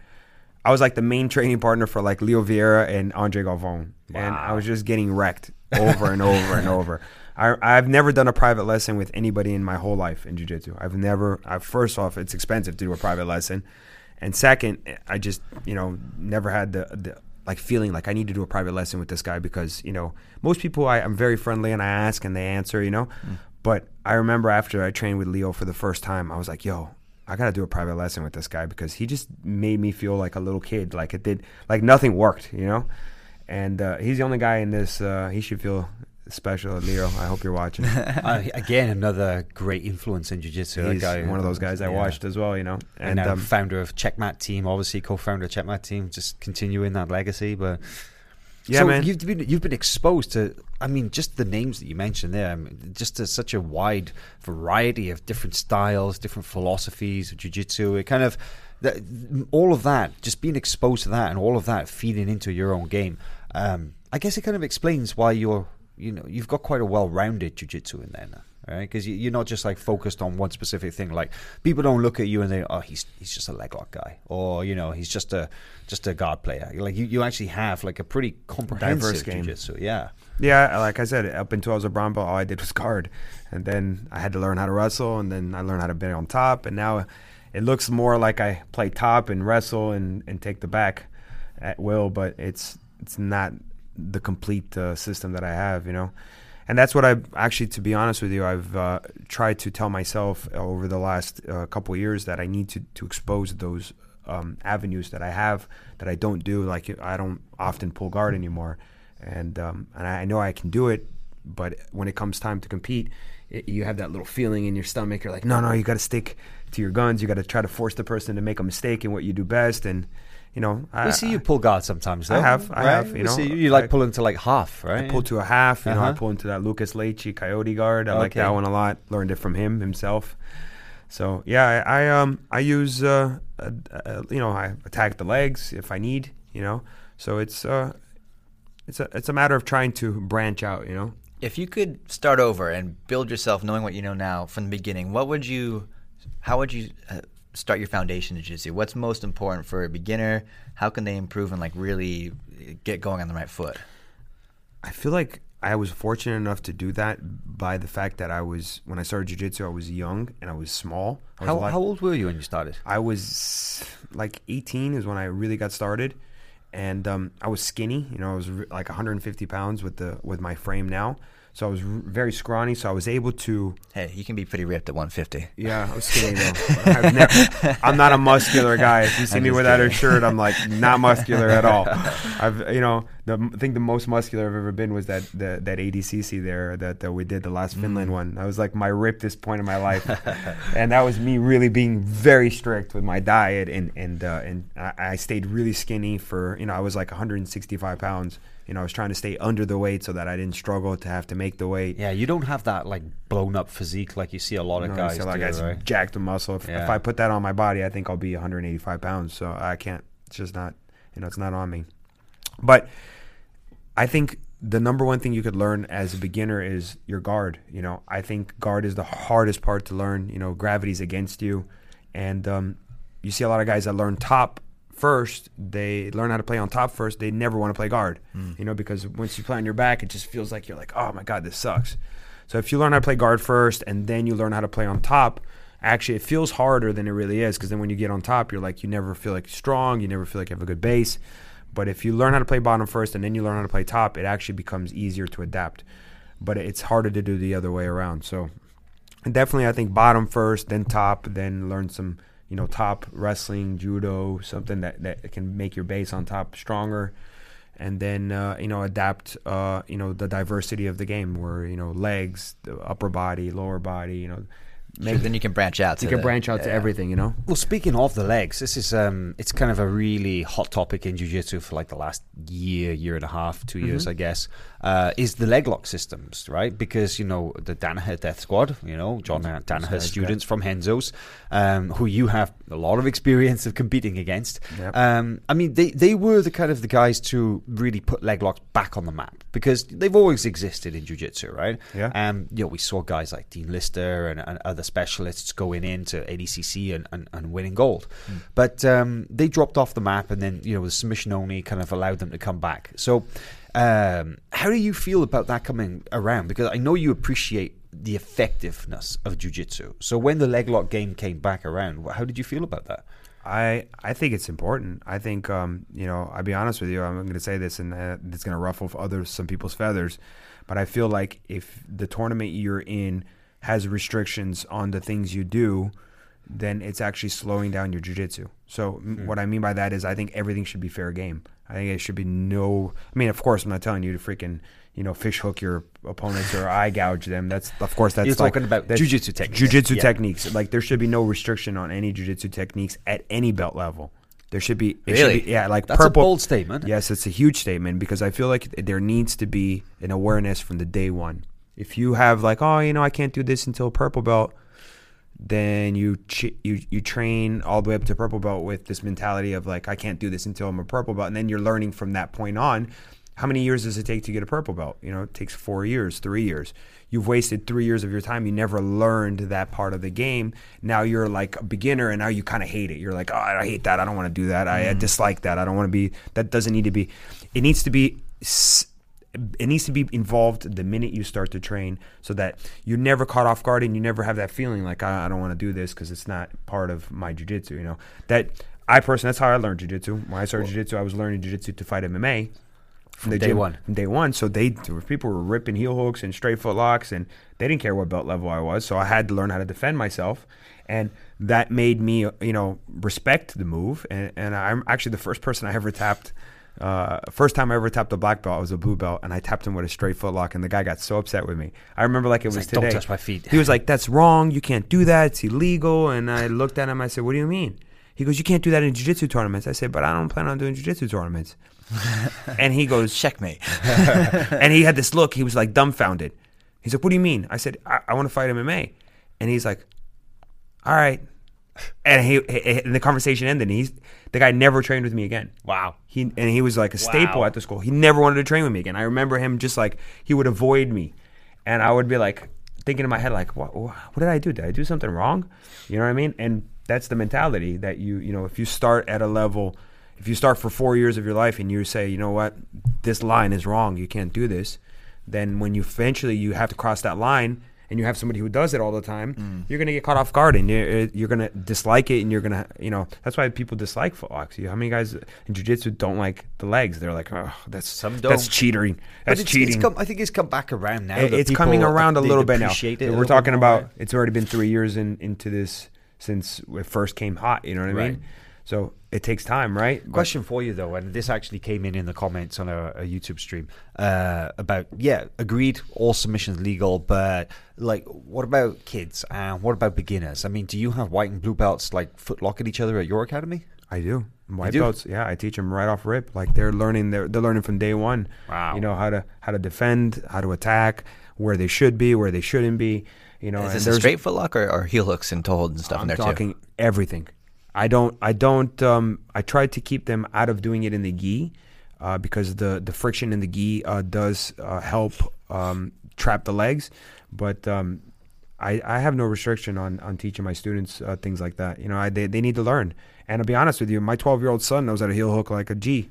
the main training partner for like Leo Vieira and Andre Galvão. Wow. And I was just getting wrecked over and over and over. I've never done a private lesson with anybody in my whole life in jiu-jitsu. First off, it's expensive to do a private lesson. And second, I just, you know, never had the like feeling like I need to do a private lesson with this guy because, you know, most people I'm very friendly and I ask and they answer, you know. But I remember after I trained with Leo for the first time, I was like, yo, I got to do a private lesson with this guy because he just made me feel like a little kid. Like it did, like nothing worked, you know. And he's the only guy in this, he should feel special, Leo. I hope you're watching. Again, another great influence in jiu-jitsu. He's one of those guys I watched as well, you know. And now founder of Checkmat Team, obviously co-founder of Checkmat Team, just continuing that legacy. But yeah, so man, you've been exposed to, I mean, just the names that you mentioned there, I mean, just such a wide variety of different styles, different philosophies of jiu-jitsu. It kind of all of that, just being exposed to that, and all of that feeding into your own game. I guess it kind of explains why you've got quite a well-rounded jiu-jitsu in there now, right? Because you're not just like focused on one specific thing. Like people don't look at you and think, oh, he's just a leg lock guy, or you know, he's just a guard player. Like you actually have like a pretty comprehensive jiu-jitsu. Yeah, like I said, up until I was a brown belt, all I did was guard, and then I had to learn how to wrestle, and then I learned how to be on top, and now it looks more like I play top and wrestle and take the back at will, but it's not the complete system that I have, you know. And that's what I've actually, to be honest with you, I've tried to tell myself over the last couple of years that I need to expose those avenues that I have that I don't do. Like I don't often pull guard anymore, and I know I can do it, but when it comes time to compete, you have that little feeling in your stomach. You're like, no, you got to stick to your guns. You got to try to force the person to make a mistake in what you do best. And you know, we see you pull guard sometimes, though. I have. You know, see you like pulling to like half, right? I pull to a half. You know, I pull into that Lucas Leite Coyote guard. I like that one a lot. Learned it from himself. So yeah, I use you know, I attack the legs if I need. You know, so it's a matter of trying to branch out. You know, if you could start over and build yourself, knowing what you know now from the beginning, how would you start your foundation in jiu-jitsu? What's most important for a beginner? How can they improve and like really get going on the right foot? I feel like I was fortunate enough to do that by the fact that when I started jiu-jitsu, I was young and I was small. How old were you when you started? I was like 18 is when I really got started. And I was skinny, you know, I was like 150 pounds with my frame now. So I was very scrawny, so I was able to... Hey, you can be pretty ripped at 150. Yeah, I was skinny, though. I'm not a muscular guy. If you see me without a shirt, I'm like not muscular at all. I think the most muscular I've ever been was that ADCC there that we did, the last Finland one. That was like my rippedest point of my life. And that was me really being very strict with my diet, and I stayed really skinny for, you know, I was like 165 pounds. You know, I was trying to stay under the weight so that I didn't struggle to have to make the weight. Yeah, you don't have that like blown up physique like you see a lot of guys do, right? Jacked with muscle. If I put that on my body, I think I'll be 185 pounds. So I can't. It's just not. You know, it's not on me. But I think the number one thing you could learn as a beginner is your guard. You know, I think guard is the hardest part to learn. You know, gravity's against you, and you see a lot of guys that learn top first. They learn how to play on top first. They never want to play guard, you know, because once you play on your back, it just feels like you're like, oh my God, this sucks. So if you learn how to play guard first and then you learn how to play on top, actually it feels harder than it really is, because then when you get on top, you're like, you never feel like strong. You never feel like you have a good base. But if you learn how to play bottom first and then you learn how to play top, it actually becomes easier to adapt. But it's harder to do the other way around. So definitely, I think bottom first, then top, then learn some, top wrestling, judo, something that can make your base on top stronger. And then, adapt, the diversity of the game where, legs, the upper body, lower body, then you can branch out. To everything, Well, speaking of the legs, this is it's kind of a really hot topic in jiu-jitsu for like the last year and a half, 2 years, I guess. Is the leg lock systems, right? Because the Danaher Death Squad, John Danaher's students from Renzo's, who you have a lot of experience of competing against. Yep. I mean, they were the kind of the guys to really put leg locks back on the map because they've always existed in jiu-jitsu, right? Yeah. We saw guys like Dean Lister and other specialists going into ADCC and winning gold. But they dropped off the map, and then the submission only kind of allowed them to come back. So how do you feel about that coming around? Because I know you appreciate the effectiveness of jiu-jitsu. So when the leg lock game came back around, how did you feel about that? I think it's important. I think, I'll be honest with you, I'm going to say this, and it's going to ruffle some people's feathers, but I feel like if the tournament you're in has restrictions on the things you do, then it's actually slowing down your jiu-jitsu. So what I mean by that is I think everything should be fair game. I think it should be of course, I'm not telling you to freaking, fish hook your opponents or eye gouge them. That's You're talking about jiu-jitsu techniques. Jiu-jitsu techniques. Like, there should be no restriction on any jiu-jitsu techniques at any belt level. There should be. Really? Like that's purple. A bold statement. Yes, it's a huge statement because I feel like there needs to be an awareness from the day one. If you have like, I can't do this until purple belt, then you train all the way up to purple belt with this mentality of like, I can't do this until I'm a purple belt. And then you're learning from that point on. How many years does it take to get a purple belt? It takes 4 years, 3 years. You've wasted 3 years of your time. You never learned that part of the game. Now you're like a beginner, and now you kind of hate it. You're like, oh, I hate that. I don't want to do that. I dislike that. I don't want to be. That doesn't need to be. It needs to be involved the minute you start to train, so that you're never caught off guard and you never have that feeling like I don't want to do this because it's not part of my jiu-jitsu. That's how I learned jiu-jitsu. When I started jiu-jitsu, I was learning jiu-jitsu to fight MMA. From day one. From day one. So people were ripping heel hooks and straight foot locks, and they didn't care what belt level I was. So I had to learn how to defend myself, and that made me, respect the move. And I'm actually the first person I ever tapped. First time I ever tapped a black belt, I was a blue belt, and I tapped him with a straight foot lock, and the guy got so upset with me. I remember like it was today. Don't touch my feet. He was like, "That's wrong. You can't do that. It's illegal." And I looked at him. I said, "What do you mean?" He goes, "You can't do that in jiu-jitsu tournaments." I said, "But I don't plan on doing jiu-jitsu tournaments." And he goes, checkmate. And he had this look. He was like dumbfounded. He's like, "What do you mean?" I said, I want to fight MMA. And he's like, "All right." And the conversation ended. And the guy never trained with me again. Wow. He was like a staple at the school. He never wanted to train with me again. I remember him just like, he would avoid me. And I would be like, thinking in my head, like, what did I do? Did I do something wrong? You know what I mean? And that's the mentality that if you start at a level, if you start for 4 years of your life and you say, you know what, this line is wrong, you can't do this, then when you eventually you have to cross that line and you have somebody who does it all the time, you're going to get caught off guard and you're going to dislike it, and you're going to, that's why people dislike footlocks. How many guys in jiu-jitsu don't like the legs? They're like, oh, that's cheating. That's cheating. I think it's come back around now. It's coming around a little bit now. We're talking about, it's already been 3 years into this since it first came hot, you know what I mean? So it takes time, right? Question for you, though, and this actually came in the comments on a YouTube stream about, agreed, all submissions legal, but, like, what about kids? What about beginners? I mean, do you have white and blue belts, like, foot locking each other at your academy? I do. White belts, yeah, I teach them right off rip. Like, they're learning from day one. Wow. How to defend, how to attack, where they should be, where they shouldn't be. Is this a straight foot lock or heel hooks and toe holds and stuff in there too? I'm talking everything. I tried to keep them out of doing it in the gi because the friction in the gi does help trap the legs. But I have no restriction on teaching my students things like that. They need to learn. And to be honest with you, my 12-year-old son knows how to heel hook like a G.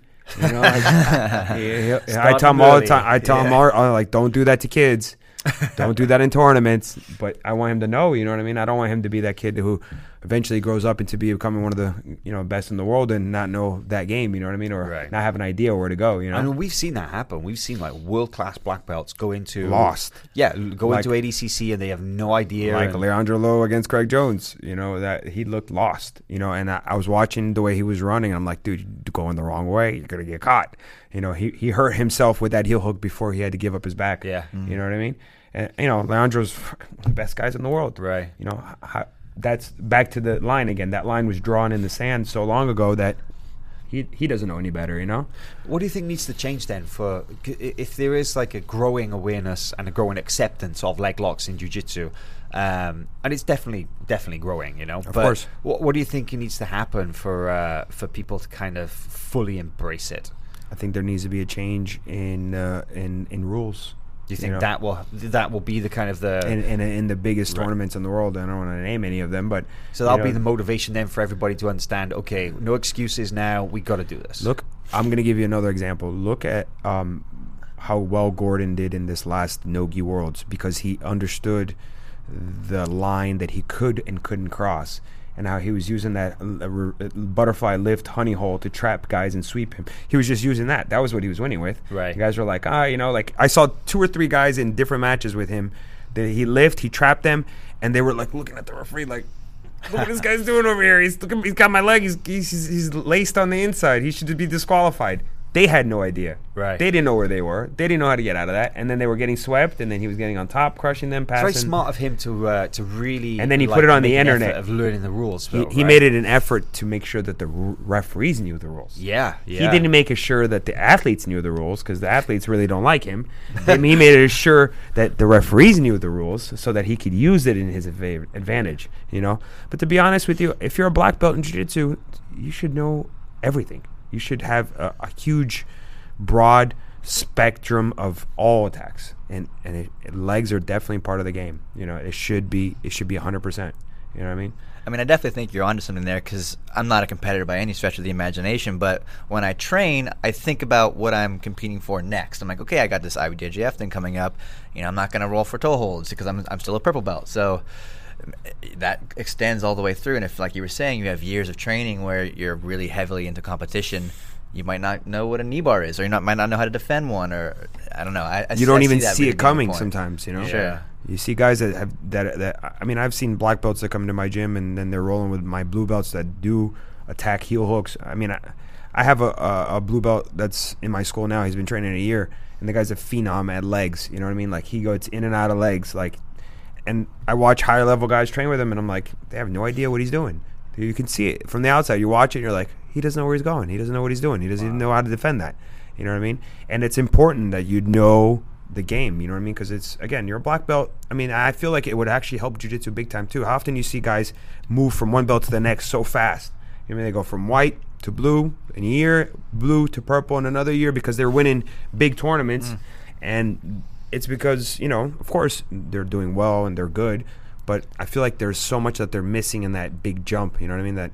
I tell him all the time. I tell him like, don't do that to kids. Don't do that in tournaments. But I want him to know, you know what I mean? I don't want him to be that kid who eventually grows up into becoming one of the best in the world and not know that game, you know what I mean, or not have an idea where to go. I mean, we've seen that happen. We've seen like world class black belts go into lost, go into ADCC and they have no idea. Like Leandro Lo against Craig Jones, that he looked lost, and I was watching the way he was running. And I'm like, dude, you're going the wrong way. You're gonna get caught. He hurt himself with that heel hook before he had to give up his back. Yeah, you know what I mean. And Leandro's one of the best guys in the world, right? That's back to the line again. That line was drawn in the sand so long ago that he doesn't know any better, What do you think needs to change then for if there is like a growing awareness and a growing acceptance of leg locks in jiu-jitsu, and it's definitely growing, Of course. What do you think needs to happen for people to kind of fully embrace it? I think there needs to be a change in rules. Do you think that will be the kind of the in the biggest tournaments in the world? I don't want to name any of them, but so that'll be the motivation then for everybody to understand. Okay, no excuses now. We got to do this. Look, I'm going to give you another example. Look at how well Gordon did in this last Nogi Worlds because he understood the line that he could and couldn't cross. And how he was using that butterfly lift honey hole to trap guys and sweep him. He was just using that. That was what he was winning with. Right. The guys were like, like I saw 2 or 3 guys in different matches with him that he he trapped them, and they were like looking at the referee like, look what this guy's doing over here. He's got my leg. He's laced on the inside. He should be disqualified. They had no idea. Right. They didn't know where they were. They didn't know how to get out of that. And then they were getting swept, and then he was getting on top, crushing them, passing. It's very smart of him to really. And then he put it on the internet of learning the rules. He made it an effort to make sure that the referees knew the rules. Yeah. He didn't make sure that the athletes knew the rules because the athletes really don't like him. He made it sure that the referees knew the rules so that he could use it in his advantage. But to be honest with you, if you're a black belt in jiu-jitsu, you should know everything. You should have a huge, broad spectrum of all attacks, and legs are definitely part of the game. It should be 100%. You know what I mean? I mean, I definitely think you're onto something there because I'm not a competitor by any stretch of the imagination. But when I train, I think about what I'm competing for next. I'm like, okay, I got this IBJJF thing coming up. I'm not going to roll for toe holds because I'm still a purple belt. So that extends all the way through. And if, like you were saying, you have years of training where you're really heavily into competition, you might not know what a knee bar is, or might not know how to defend one, or I don't know. You don't even see it coming sometimes, Sure. Yeah. You see guys that have that. I mean, I've seen black belts that come to my gym and then they're rolling with my blue belts that do attack heel hooks. I mean, I have a blue belt that's in my school now. He's been training a year, and the guy's a phenom at legs. You know what I mean? Like he goes in and out of legs, like. And I watch higher level guys train with him, and I'm like, they have no idea what he's doing. You can see it from the outside. You watch it, and you're like, he doesn't know where he's going. He doesn't know what he's doing. He doesn't even know how to defend that. You know what I mean? And it's important that you know the game. You know what I mean? Because it's, again, you're a black belt. I mean, I feel like it would actually help jiu-jitsu big time too. How often you see guys move from one belt to the next so fast? You know, they go from white to blue in a year, blue to purple in another year because they're winning big tournaments. And it's because, of course, they're doing well and they're good, but I feel like there's so much that they're missing in that big jump. You know what I mean? That,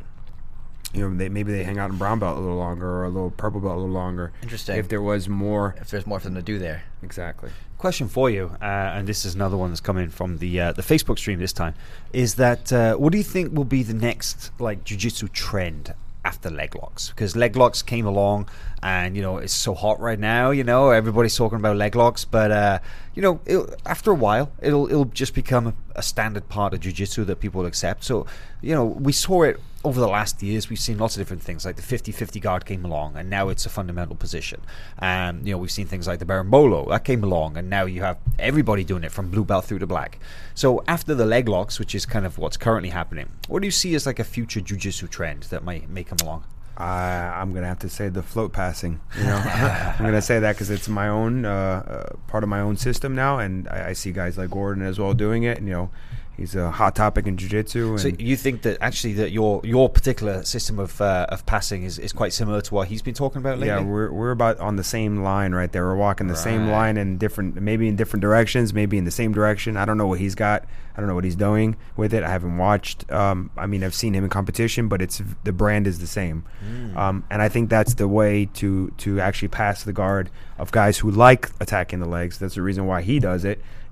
maybe they hang out in brown belt a little longer or a little purple belt a little longer. Interesting. If there was more. If there's more for them to do there. Exactly. Question for you, and this is another one that's coming from the Facebook stream this time, is that what do you think will be the next jiu-jitsu trend after leg locks? Because leg locks came along and it's so hot right now, everybody's talking about leg locks, but after a while it'll just become a standard part of jiu-jitsu that people will accept. So we saw it over the last years. We've seen lots of different things, like the 50-50 guard came along and now it's a fundamental position, and we've seen things like the berimbolo that came along and now you have everybody doing it from blue belt through to black. So after the leg locks, which is kind of what's currently happening, what do you see as like a future jiu-jitsu trend that may come along? I'm going to have to say the float passing. I'm going to say that because it's my own part of my own system now, and I see guys like Gordon as well doing it. And, he's a hot topic in jiu-jitsu. So you think that actually that your particular system of passing is quite similar to what he's been talking about lately? Yeah, we're about on the same line right there. We're walking the same line in different directions, maybe in the same direction. I don't know what he's got. I don't know what he's doing with it. I haven't watched. I've seen him in competition, but the brand is the same. And I think that's the way to actually pass the guard of guys who like attacking the legs. That's the reason why he does it.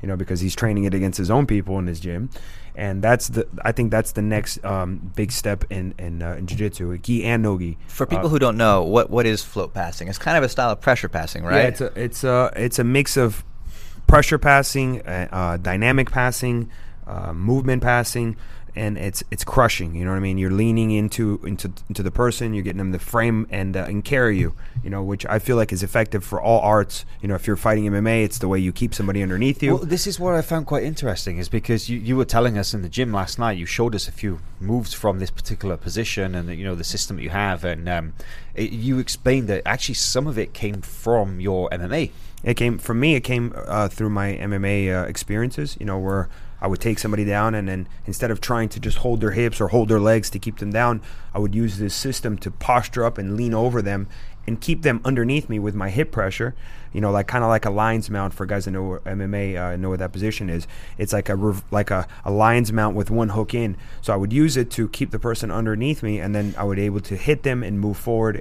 because he's training it against his own people in his gym. And I think that's the next big step in jiu-jitsu, gi and no-gi. For people who don't know, what is float passing? It's kind of a style of pressure passing, right? Yeah, it's a mix of pressure passing, dynamic passing, movement passing, and it's crushing. You know what I mean? You're leaning into the person. You're getting them to frame and carry you. Which I feel like is effective for all arts. If you're fighting MMA, it's the way you keep somebody underneath you. Well, this is what I found quite interesting, is because you were telling us in the gym last night. You showed us a few moves from this particular position and the system that you have, and you explained that actually some of it came from your MMA. It came through my MMA experiences. Where I would take somebody down, and then instead of trying to just hold their hips or hold their legs to keep them down, I would use this system to posture up and lean over them and keep them underneath me with my hip pressure. Kind of like a lion's mount. For guys that know MMA, know what that position is. It's like a lion's mount with one hook in. So I would use it to keep the person underneath me, and then I would able to hit them and move forward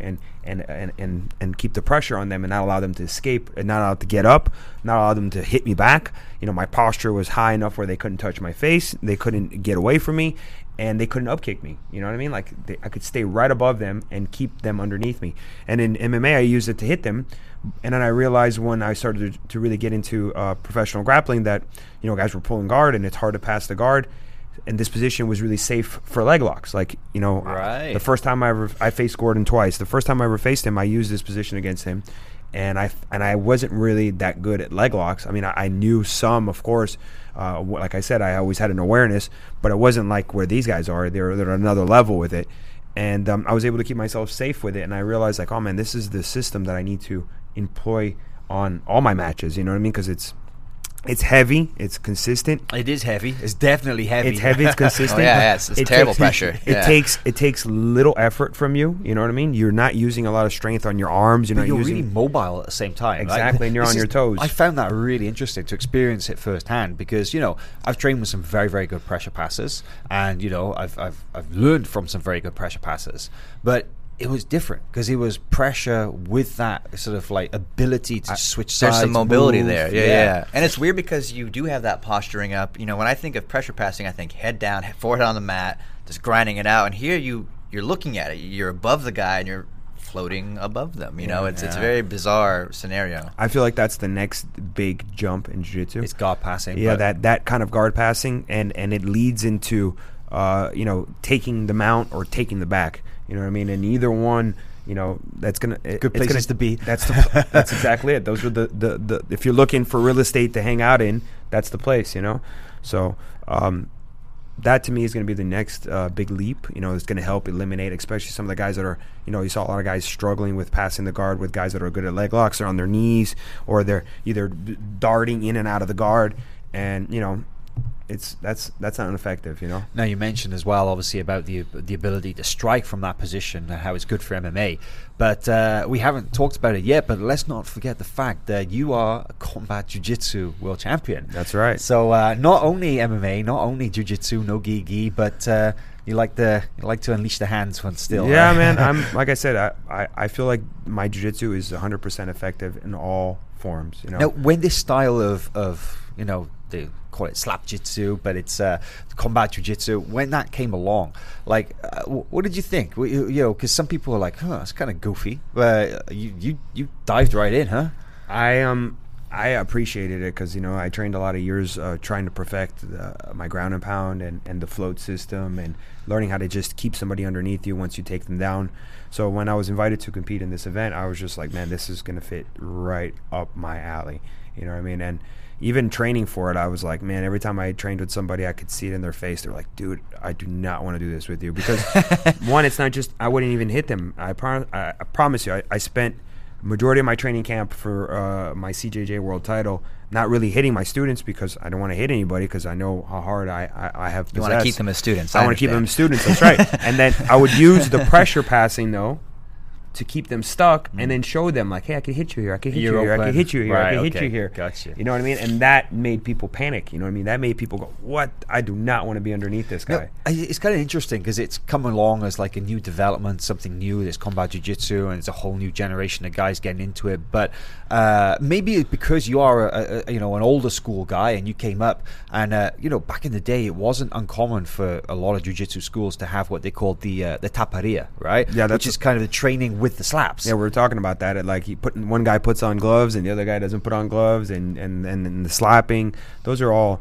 and keep the pressure on them and not allow them to escape, and not allow them to get up, not allow them to hit me back. My posture was high enough where they couldn't touch my face, they couldn't get away from me, and they couldn't upkick me. You know what I mean? Like I could stay right above them and keep them underneath me. And in MMA, I used it to hit them. And then I realized when I started to really get into professional grappling that, guys were pulling guard and it's hard to pass the guard. And this position was really safe for leg locks. Like, right. The first time I faced Gordon twice. The first time I ever faced him, I used this position against him. And I wasn't really that good at leg locks. I mean, I knew some, of course. Like I said, I always had an awareness, but it wasn't like where these guys are. They're at another level with it. And I was able to keep myself safe with it. And I realized, like, oh, man, this is the system that I need to employ on all my matches. You know what I mean? Because it's heavy. It's consistent. It is heavy. It's definitely heavy. It's heavy. It's consistent. It's terrible pressure. It takes little effort from you. You know what I mean? You're not using a lot of strength on your arms. You're really mobile at the same time. Exactly, and you're on your toes. I found that really interesting to experience it firsthand because I've trained with some very, very good pressure passers, and I've learned from some very good pressure passers, but it was different because it was pressure with that sort of like ability to switch sides. There's some mobility move. there. Yeah. And it's weird because you do have that posturing up. When I think of pressure passing, I think head down, forehead on the mat, just grinding it out. And here you're looking at it. You're above the guy and you're floating above them. It's a very bizarre scenario. I feel like that's the next big jump in jiu-jitsu. It's guard passing. Yeah, that kind of guard passing, and it leads into taking the mount or taking the back. You know what I mean? And either one, that's gonna good places to be. That's exactly it. Those are the if you're looking for real estate to hang out in, that's the place. So that to me is going to be the next big leap. It's going to help eliminate, especially some of the guys that are, you saw a lot of guys struggling with passing the guard with guys that are good at leg locks. They're on their knees or they're either darting in and out of the guard, and that's not effective. Now you mentioned as well, obviously, about the ability to strike from that position and how it's good for MMA, but we haven't talked about it yet. But let's not forget the fact that you are a combat jiu-jitsu world champion. That's right. So not only MMA, not only jiu-jitsu, no gi, but you like to unleash the hands when still. Yeah, man. I'm like I said, I feel like my jiu-jitsu is 100% effective in all forms. Now, when this style of they call it slap jitsu, but it's combat jiu-jitsu. When that came along, like, what did you think? Because some people are like, it's kind of goofy. You dived right in, huh? I appreciated it because I trained a lot of years trying to perfect my ground and pound and the float system and learning how to just keep somebody underneath you once you take them down. So when I was invited to compete in this event, I was just like, man, this is going to fit right up my alley. You know what I mean? And even training for it, I was like, man, every time I trained with somebody, I could see it in their face. They're like, dude, I do not want to do this with you. Because, one, it's not just, I wouldn't even hit them. I promise you, I spent majority of my training camp for my CJJ world title not really hitting my students because I don't want to hit anybody because I know how hard I have possessed. You want to keep them as students. I want to keep them as students, that's right. And then I would use the pressure passing, though, to keep them stuck, and then show them like, hey, I can hit you here, I can hit you here, I can hit you here, I can hit you here. Gotcha. You know what I mean? And that made people panic. You know what I mean? That made people go, what? I do not want to be underneath this guy. No, it's kind of interesting because it's come along as like a new development, something new. There's combat jiu-jitsu, and it's a whole new generation of guys getting into it. But maybe it's because you are an older school guy, and you came up, and back in the day, it wasn't uncommon for a lot of jiu-jitsu schools to have what they called the taparia, right? Yeah, which is kind of the training with the slaps. Yeah, we were talking about that. Like one guy puts on gloves and the other guy doesn't put on gloves, and the slapping. Those are all,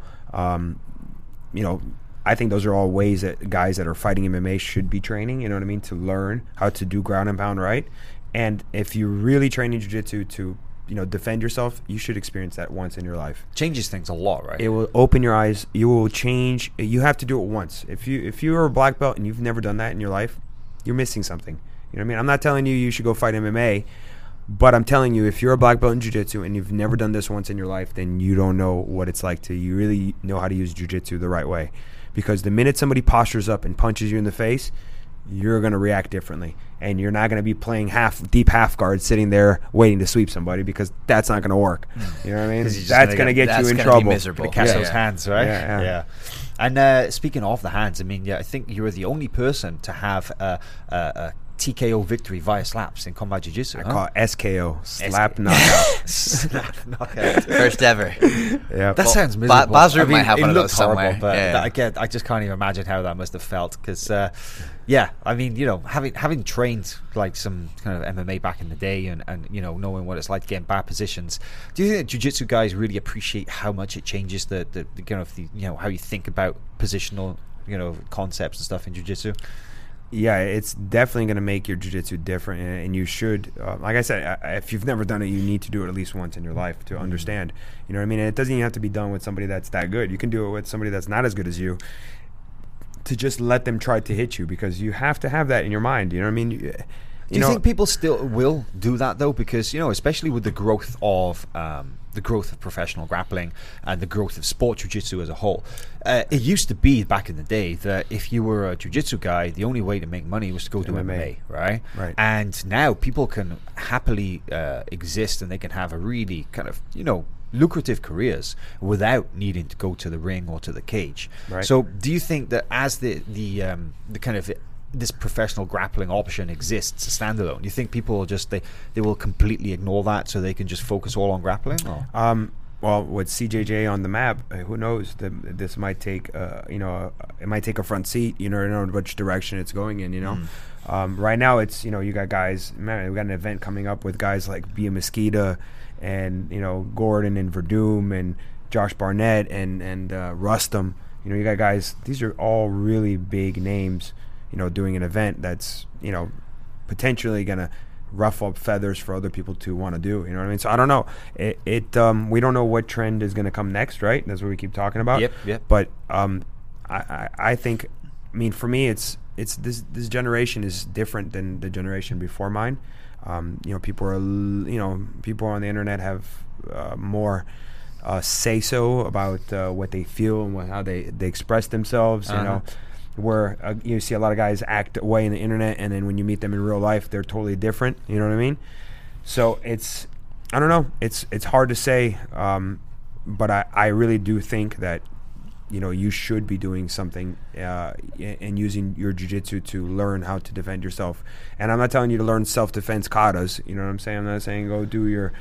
I think those are all ways that guys that are fighting MMA should be training. You know what I mean? To learn how to do ground and pound right. And if you're really training jiu-jitsu to defend yourself, you should experience that once in your life. Changes things a lot, right? It will open your eyes. You will change. You have to do it once. If you're a black belt and you've never done that in your life, you're missing something. You know what I mean? I'm not telling you should go fight MMA, but I'm telling you, if you're a black belt in jiu-jitsu and you've never done this once in your life, then you don't know what it's like to you really know how to use jiu-jitsu the right way. Because the minute somebody postures up and punches you in the face, you're going to react differently. And you're not going to be playing deep half guard sitting there waiting to sweep somebody, because that's not going to work. You know what I mean? That's going to get you in trouble. Miserable. Catch those hands, right? Yeah. And speaking of the hands, I mean, I think you're the only person to have a TKO victory via slaps in combat jiu-jitsu. I call it SKO, slap knockout. Slap knockout. First ever. Yeah, that sounds miserable. Basra might have one of those somewhere. But I just can't even imagine how that must have felt. Because, I mean, having trained like some kind of MMA back in the day, and knowing what it's like to get in bad positions, do you think that jiu-jitsu guys really appreciate how much it changes the how you think about positional concepts and stuff in jiu-jitsu? Yeah, it's definitely going to make your jiu-jitsu different, and you should, like I said, if you've never done it, you need to do it at least once in your life to understand. You know what I mean? And it doesn't even have to be done with somebody that's that good. You can do it with somebody that's not as good as you, to just let them try to hit you, because you have to have that in your mind. You know what I mean? Do you think people still will do that though? Because especially with the growth of professional grappling and the growth of sport jiu-jitsu as a whole, it used to be back in the day that if you were a jiu-jitsu guy, the only way to make money was to go to MMA, right? And now people can happily exist, and they can have a really kind of lucrative careers without needing to go to the ring or to the cage. Right. So do you think that as the kind of this professional grappling option exists standalone, do you think people will just they will completely ignore that so they can just focus all on grappling? Well, with CJJ on the map, who knows? This might take it might take a front seat. You don't know which direction it's going in. Right now it's you got guys. Man, we got an event coming up with guys like Bia Mesquita and Gordon and Verdum and Josh Barnett and Rustam. You got guys. These are all really big names. Doing an event that's potentially gonna ruffle up feathers for other people to want to do. You know what I mean? So I don't know. We don't know what trend is gonna come next, right? That's what we keep talking about. Yep. But I think, for me, it's this generation is different than the generation before mine. People are people on the internet have more say so about what they feel and how they express themselves. Where you see a lot of guys act away in the internet, and then when you meet them in real life, they're totally different. You know what I mean? So I don't know. It's hard to say, but I really do think that you should be doing something and using your jiu-jitsu to learn how to defend yourself. And I'm not telling you to learn self-defense katas. You know what I'm saying? I'm not saying go do your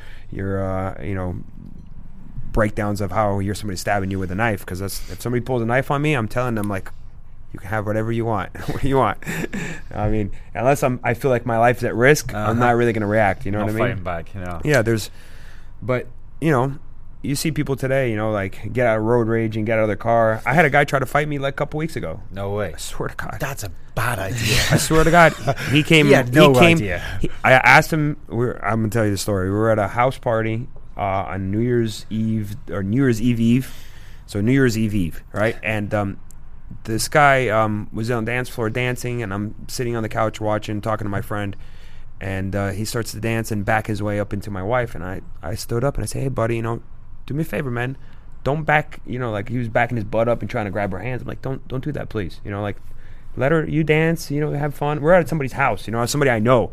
breakdowns of how you're somebody stabbing you with a knife, because if somebody pulls a knife on me, I'm telling them like, you can have whatever you want. What do you want? I mean, unless I feel like my life's at risk, I'm not really going to react. You know what I mean? Fighting back, Yeah, but you see people today, like get out of road rage and get out of their car. I had a guy try to fight me like a couple weeks ago. No way. I swear to God. That's a bad idea. I swear to God. He came. He had no idea. I asked him. I'm going to tell you the story. We were at a house party on New Year's Eve, or New Year's Eve. So New Year's Eve, right? And this guy was on the dance floor dancing, and I'm sitting on the couch watching, talking to my friend, and he starts to dance and back his way up into my wife, and I stood up and I say, hey buddy, do me a favor, man, don't back, like he was backing his butt up and trying to grab her hands. I'm like, don't do that, please, like let her, you dance, have fun. We're at somebody's house, somebody I know.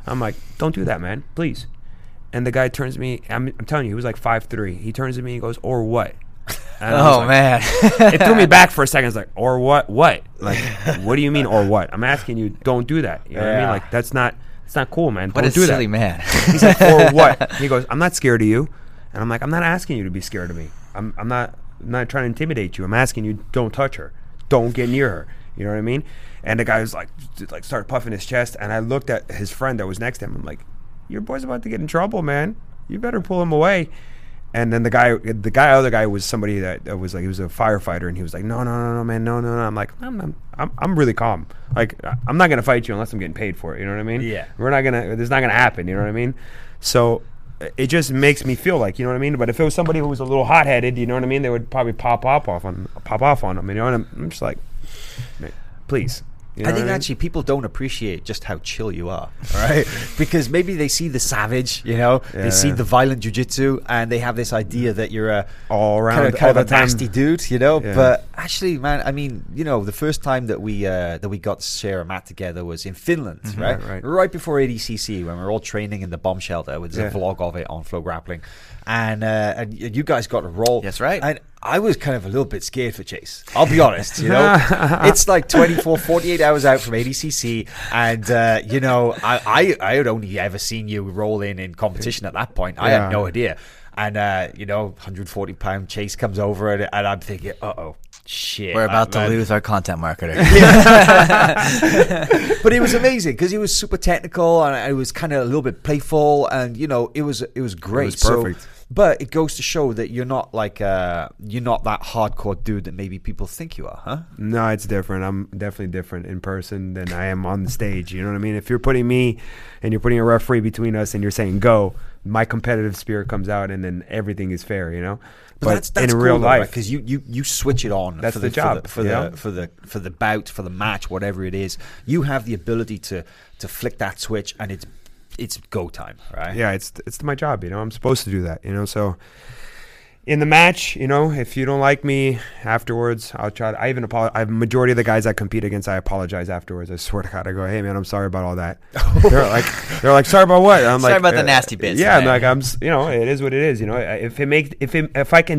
I'm like, don't do that, man, please. And the guy turns to me, I'm telling you, he was like 5'3". He turns to me and goes, or what? And man. It threw me back for a second. It's like, or what? What? Like, what do you mean, or what? I'm asking you, don't do that. You know what I mean? Like, it's not cool, man. What don't a do silly that. man. He's like, or what? He goes, I'm not scared of you. And I'm like, I'm not asking you to be scared of me. I'm not trying to intimidate you. I'm asking you, don't touch her. Don't get near her. You know what I mean? And the guy was like started puffing his chest. And I looked at his friend that was next to him. I'm like, your boy's about to get in trouble, man. You better pull him away. And then the other guy was somebody that was like, he was a firefighter, and he was like, no, man, no. I'm like, I'm really calm. Like, I'm not gonna fight you unless I'm getting paid for it. You know what I mean? Yeah. This is not gonna happen. You know what I mean? So it just makes me feel like, you know what I mean? But if it was somebody who was a little hot-headed, you know what I mean, they would probably pop off on them. You know, and I'm just like, please. You know I think what actually people don't appreciate just how chill you are, right? Because maybe they see the savage, you know, they see the violent jiu-jitsu, and they have this idea that you're a all around kind all of the a time. nasty dude, you know. Yeah. But actually, man, I mean, you know, the first time that we got to share a mat together was in Finland, right? Right before ADCC, when we were all training in the bomb shelter. There's a vlog of it on Flow Grappling, and you guys got to roll. That's right. And I was kind of a little bit scared for Chase. I'll be honest, you know. It's like 48 hours out from ADCC, and you know, I had only ever seen you roll in competition at that point. I had no idea. And you know, 140-pound Chase comes over, and I'm thinking, shit, We're about to lose our content marketer. But it was amazing because he was super technical, and I was kind of a little bit playful, and you know, it was great. It was perfect. So, but it goes to show that you're not like you're not that hardcore dude that maybe people think you are, huh? No, it's different. I'm definitely different in person than I am on the stage. You know what I mean? If you're putting me and you're putting a referee between us and you're saying go, my competitive spirit comes out, and then everything is fair. You know. But that's in cool real life, because you switch it on. That's for the job for the bout, for the match, whatever it is. You have the ability to flick that switch, and it's go time, right? Yeah, it's my job. You know, I'm supposed to do that. You know, so in the match, you know, if you don't like me afterwards, I'll try to, I even apologize. I have a majority of the guys I compete against, I apologize afterwards. I swear to God, I go, hey man, I'm sorry about all that. they're like, sorry about what? I'm sorry like, about the nasty bits. Yeah, I'm like, you know, it is what it is. You know, if I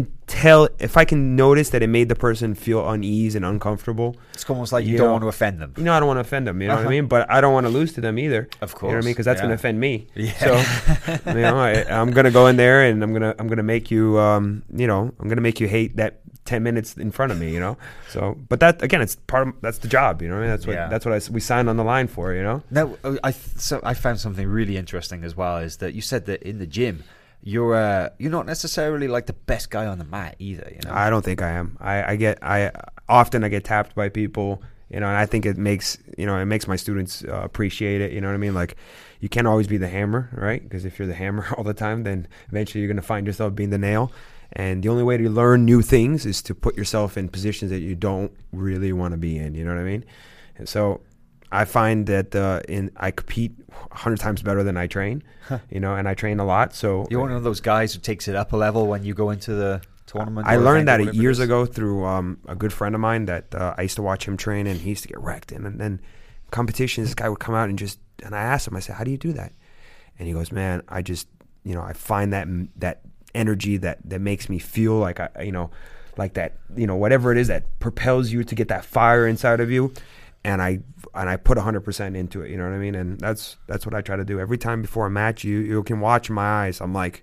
can notice that it made the person feel unease and uncomfortable, it's almost like you don't want to offend them. You know, I don't want to offend them. You know what I mean? But I don't want to lose to them either. Of course, you know what I mean? Because that's going to offend me. Yeah. So, you know, I'm gonna go in there and I'm gonna make you, you know, I'm gonna make you hate that 10 minutes in front of me. You know. So, but that again, it's that's the job. You know what I mean? That's what we signed on the line for. You know. Now, I found something really interesting as well, is that you said that in the gym, you're not necessarily like the best guy on the mat either. You know. I don't think I am. I often get tapped by people. You know, and I think it makes my students appreciate it. You know what I mean? Like, you can't always be the hammer, right? Because if you're the hammer all the time, then eventually you're going to find yourself being the nail. And the only way to learn new things is to put yourself in positions that you don't really want to be in. You know what I mean? And so I find that I compete 100 times better than I train. You know, and I train a lot. So you're one of those guys who takes it up a level when you go into the tournament. I learned that years ago through a good friend of mine that I used to watch him train, and he used to get wrecked. And then competitions, this guy would come out and I asked him, I said, how do you do that? And he goes, man, I just, you know, I find that energy that makes me feel like like that, you know, whatever it is that propels you to get that fire inside of you. And I put 100% into it, you know what I mean? And that's what I try to do. Every time before a match, you can watch my eyes. I'm like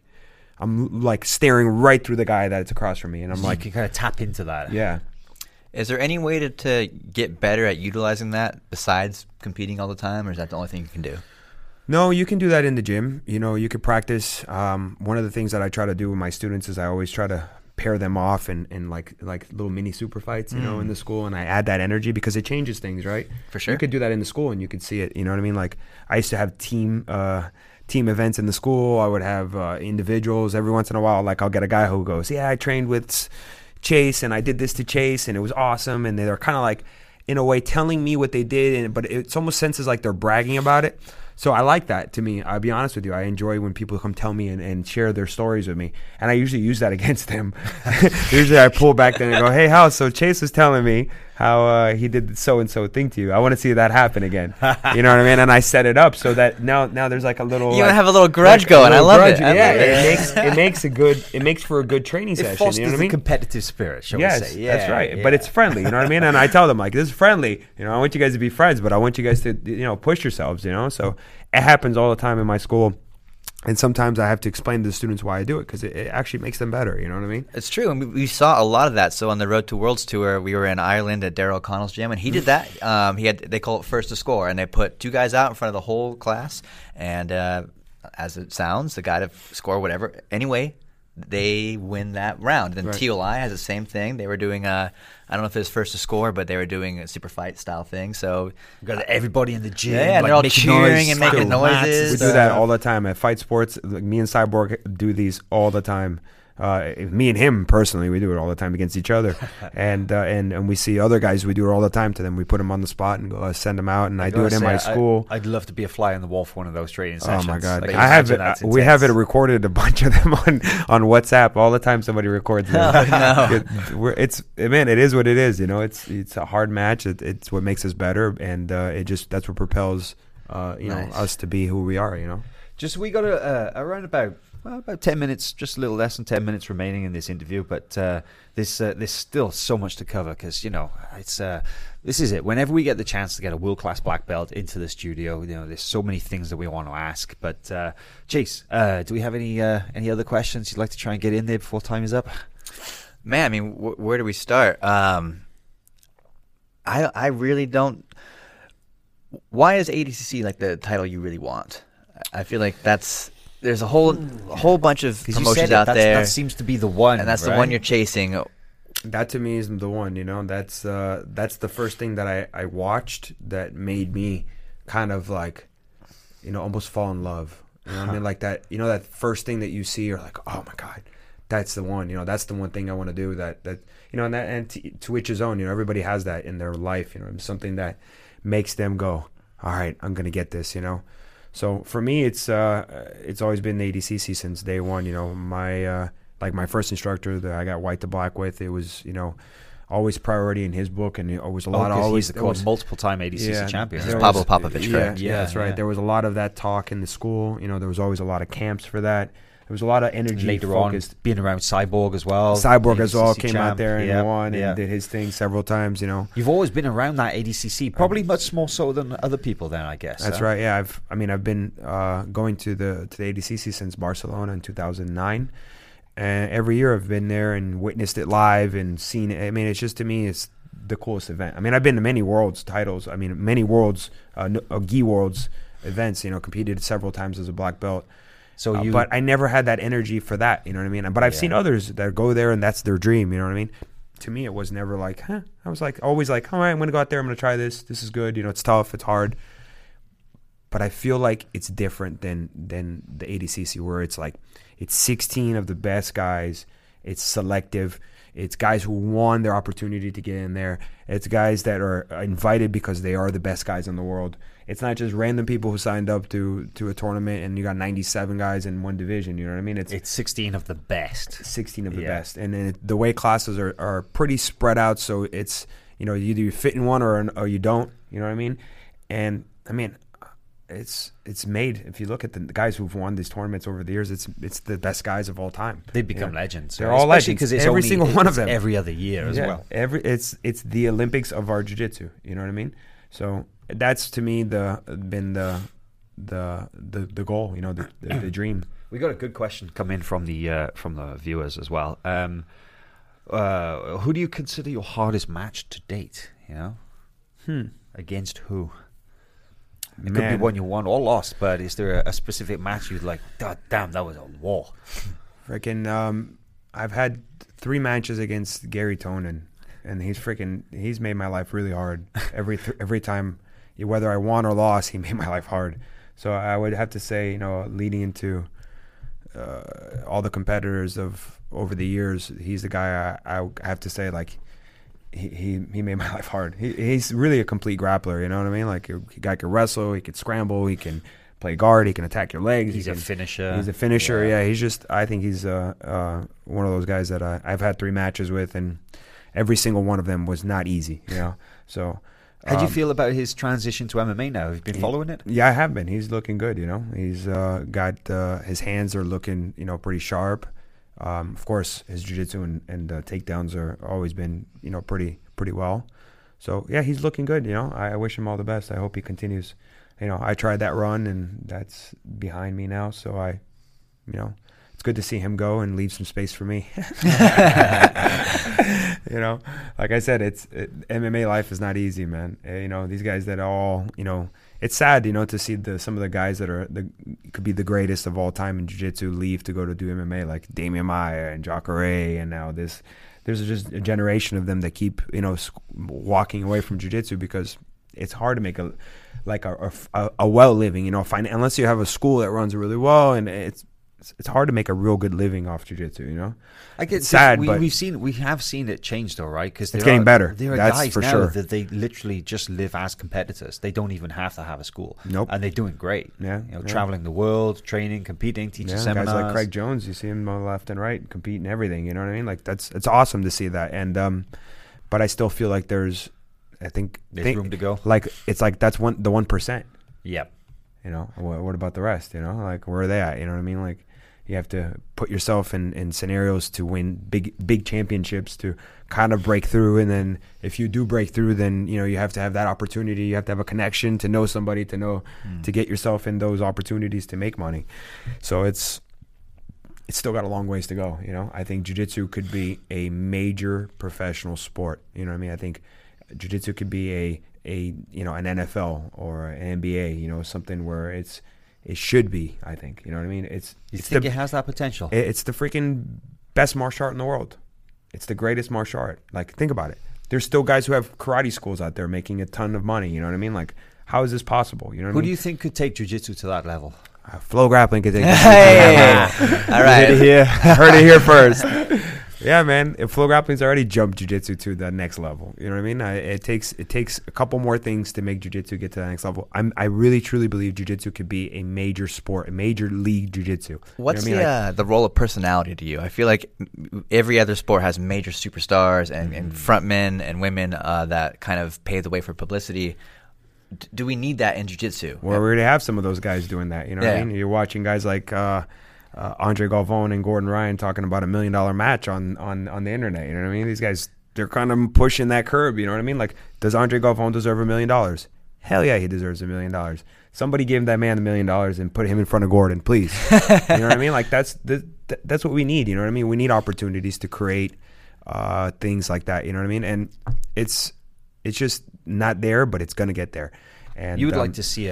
staring right through the guy that's across from me, and I'm so like, you can kind of tap into that. Yeah. Is there any way to get better at utilizing that besides competing all the time, or is that the only thing you can do? No, you can do that in the gym. You know, you could practice. One of the things that I try to do with my students is I always try to pair them off in like little mini super fights, you know, in the school, and I add that energy because it changes things, right? For sure. You could do that in the school and you could see it, you know what I mean? Like, I used to have team events in the school. I would have individuals every once in a while. Like, I'll get a guy who goes, yeah, I trained with Chase and I did this to Chase and it was awesome, and they're kind of like, in a way, telling me what they did, but it's almost senses like they're bragging about it. So I like that. To me, I'll be honest with you, I enjoy when people come tell me and share their stories with me, and I usually use that against them. Usually I pull back then and go, hey, Hal, so Chase was telling me how he did so and so thing to you. I want to see that happen again. You know what I mean? And I set it up so that now there's like a little. You have a little grudge going. I love it. Yeah, it makes for a good training session. Fosters you know what I mean? Competitive spirit, shall we say? Yeah, that's right. But it's friendly. You know what I mean? And I tell them like, this is friendly. You know, I want you guys to be friends, but I want you guys to push yourselves. You know, so it happens all the time in my school. And sometimes I have to explain to the students why I do it because it actually makes them better. You know what I mean? It's true. And we saw a lot of that. So on the Road to Worlds tour, we were in Ireland at Daryl O'Connell's gym, and he did that. They call it first to score, and they put 2 guys out in front of the whole class. And as it sounds, the guy to score whatever. Anyway, they win that round. Then TOI has the same thing. They were doing I don't know if it was first to score, but they were doing a super fight style thing. So you got everybody in the gym, and they're all cheering and making noises. We do that all the time at Fight Sports. Like, me and Cyborg do these all the time. Me and him personally, we do it all the time against each other, and we see other guys. We do it all the time to them. We put them on the spot and go send them out. And I do it in my school. I'd love to be a fly on the wall for one of those training sessions. Oh my god! Like, we have it recorded, a bunch of them on WhatsApp all the time. Somebody records them. It is what it is. You know, it's a hard match. It's what makes us better, and that's what propels us to be who we are. You know, we got around about 10 minutes, just a little less than 10 minutes remaining in this interview, but there's still so much to cover because, this is it. Whenever we get the chance to get a world-class black belt into the studio, there's so many things that we want to ask. But, Chase, do we have any other questions you'd like to try and get in there before time is up? Man, I mean, where do we start? I really don't. Why is ADCC like the title you really want? I feel like there's a whole bunch of promotions out there. That seems to be the one, and that's the one you're chasing. That to me is the one. That's the first thing that I watched that made me kind of like, almost fall in love. You know what I mean? Like that. That first thing that you see, you're like, oh my god, that's the one. That's the one thing I want to do. And to each his own. Everybody has that in their life. Something that makes them go, all right, I'm gonna get this. So for me, it's always been the ADCC since day one. My first instructor that I got white to black with, it was always priority in his book, and it was a lot of always. He's the multiple-time ADCC champion. He's Pablo Popovich, correct? Yeah, that's right. There was a lot of that talk in the school. There was always a lot of camps for that. There was a lot of energy later focused. On, being around Cyborg as well. Cyborg as well came out there and won and did his thing several times. You've always been around that ADCC, probably much more so than other people. Then I guess that's right. Yeah, I've been going to the ADCC since Barcelona in 2009, and every year I've been there and witnessed it live and seen it. I mean, it's just to me, it's the coolest event. I mean, I've been to many worlds titles. I mean, many worlds, gi worlds events. Competed several times as a black belt. But I never had that energy for that, you know what I mean? But I've seen others that go there and that's their dream, you know what I mean? To me, it was never like, I was like, always like, all right, I'm going to go out there, I'm going to try this. This is good, it's tough, it's hard. But I feel like it's different than the ADCC where it's like, it's 16 of the best guys, it's selective, it's guys who won their opportunity to get in there. It's guys that are invited because they are the best guys in the world. It's not just random people who signed up to a tournament and you got 97 guys in one division. You know what I mean? It's 16 of the best. 16 of the best. And then the weight classes are pretty spread out. So it's, either you fit in one or you don't. You know what I mean? And, I mean, it's made, if you look at the guys who've won these tournaments over the years, it's the best guys of all time. They've become legends. They're all legends because it's every single one of them. Every other year as well. It's the Olympics of our jiu-jitsu. You know what I mean? So that's to me been the goal. The dream. We got a good question come in from the viewers as well. Who do you consider your hardest match to date? Against who? It could be one you won or lost, but is there a specific match you'd like? God damn, that was a war. Freaking, I've had 3 matches against Gary Tonin, and he's made my life really hard. Every time, whether I won or lost, he made my life hard. So I would have to say, leading into all the competitors of over the years, he's the guy I have to say, like, he made my life hard. He's really a complete grappler, you know what I mean? Like, a guy can wrestle, he can scramble, he can play guard, he can attack your legs. He's a finisher. He's a finisher, yeah. I think he's one of those guys that I've had 3 matches with, and every single one of them was not easy, So how do you feel about his transition to MMA now? Have you been following it? Yeah, I have been. He's looking good, He's got his hands are looking, pretty sharp. Of course, his jiu-jitsu and takedowns are always been, pretty well. So, yeah, he's looking good, I wish him all the best. I hope he continues. I tried that run, and that's behind me now. So it's good to see him go and leave some space for me. Like I said, MMA life is not easy, man. These guys that all, it's sad, to see some of the guys that could be the greatest of all time in jiu-jitsu leave to go to do MMA, like Damian Maia and Jacare, and now there's just a generation of them that keep, walking away from jiu-jitsu because it's hard to make a well living, unless you have a school that runs really well, and it's hard to make a real good living off jiu-jitsu, I get it's sad, we but have seen it change though, right? Because it's getting better. There are That's guys for now sure. that they literally just live as competitors. They don't even have to have a school. Nope. And they're doing great. Yeah. Traveling the world, training, competing, teaching seminars. Guys like Craig Jones, you see him left and right, competing everything. You know what I mean? Like it's awesome to see that. And but I still feel like there's room to go. Like it's like that's the 1%. Yep. What about the rest? Like where are they at? You know what I mean? Like you have to put yourself in scenarios to win big championships to kind of break through. And then if you do break through, then you have to have that opportunity. You have to have a connection to know somebody to get yourself in those opportunities to make money. So it's still got a long ways to go. I think jiu-jitsu could be a major professional sport. You know what I mean? I think jiu-jitsu could be an NFL or an NBA, something where it should be, I think. You know what I mean? You think it has that potential? It's the freaking best martial art in the world. It's the greatest martial art. Like, think about it. There's still guys who have karate schools out there making a ton of money. You know what I mean? Like, how is this possible? You know what I mean? Who do you think could take jiu-jitsu to that level? Flow Grappling could take it. All right. Heard it here first. Yeah, man. If Flow Grappling's already jumped jiu-jitsu to the next level, you know what I mean? It takes a couple more things to make jiu-jitsu get to the next level. I really truly believe jiu-jitsu could be a major sport, a major league jiu-jitsu. What's the role of personality to you? I feel like every other sport has major superstars and frontmen and women that kind of pave the way for publicity. Do we need that in jiu-jitsu? Well, we already have some of those guys doing that. You know what I mean? You're watching guys like Andre Galvão and Gordon Ryan talking about $1 million match on the internet. You know what I mean? These guys, they're kind of pushing that curb. You know what I mean? Like, does Andre Galvão deserve $1 million? Hell yeah, he deserves $1 million. Somebody give that man $1 million and put him in front of Gordon, please. You know what I mean? Like, that's what we need. You know what I mean? We need opportunities to create things like that. You know what I mean? And it's just not there, but it's gonna get there. And you would like to see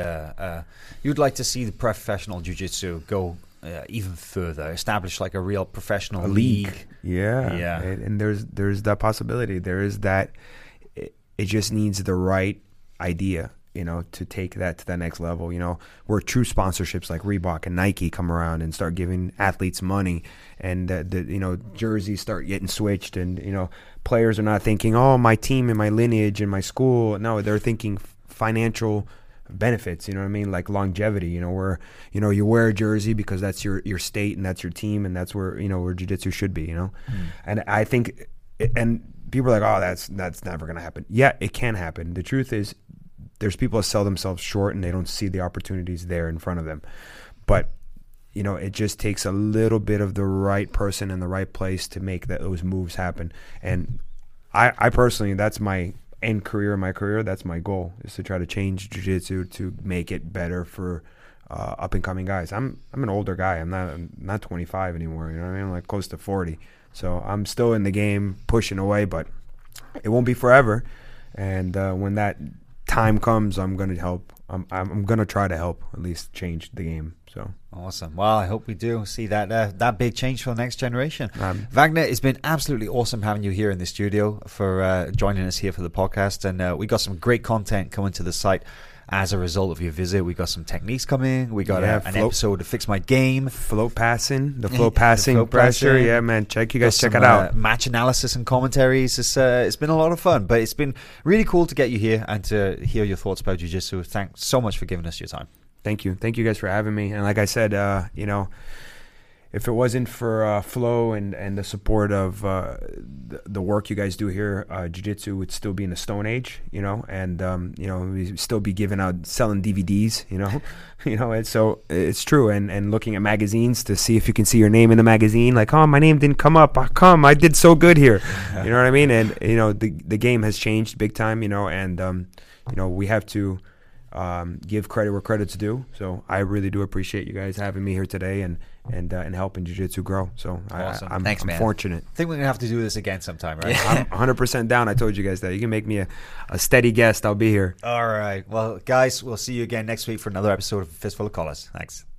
the professional jiu-jitsu go even further, establish like a real professional league. Yeah. And there's that possibility. There is that. It just needs the right idea, to take that to the next level. Where true sponsorships like Reebok and Nike come around and start giving athletes money, and the jerseys start getting switched, and players are not thinking, oh, my team and my lineage and my school. No, they're thinking financial benefits, you know what I mean? Like longevity, where, you wear a jersey because that's your state and that's your team, and that's where, where jiu-jitsu should be, And I think, and people are like, oh, that's never going to happen. Yeah, it can happen. The truth is, there's people that sell themselves short and they don't see the opportunities there in front of them. But, it just takes a little bit of the right person in the right place to make those moves happen. And I personally, that's my end career, that's my goal, is to try to change jiu-jitsu to make it better for up and coming guys. I'm an older guy. I'm not 25 anymore. You know what I mean? I'm like close to 40. So I'm still in the game, pushing away, but it won't be forever. And when that time comes, I'm gonna help. I'm gonna try to help at least change the game. So awesome. Well, I hope we do see that big change for the next generation. Wagner, it's been absolutely awesome having you here in the studio, for joining us here for the podcast, and we got some great content coming to the site as a result of your visit. We got some techniques coming. We got an episode to Fix My Game, float passing pressure. Yeah, man, check it out. Match analysis and commentaries. It's been a lot of fun, but it's been really cool to get you here and to hear your thoughts about jiu-jitsu. Thanks so much for giving us your time. Thank you guys for having me. And like I said, if it wasn't for Flo and the support of the work you guys do here, jiu-jitsu would still be in the Stone Age, and we'd still be selling DVDs, and so it's true. And looking at magazines to see if you can see your name in the magazine, like, oh, my name didn't come up. I did so good here. You know what I mean? And the game has changed big time. And we have to give credit where credit's due. So I really do appreciate you guys having me here today and helping jiu-jitsu grow. So awesome. I'm Thanks, man. fortunate. I think we're going to have to do this again sometime, right? I'm 100% down. I told you guys that. You can make me a steady guest. I'll be here. All right. Well, guys, we'll see you again next week for another episode of Fistful of Colors. Thanks.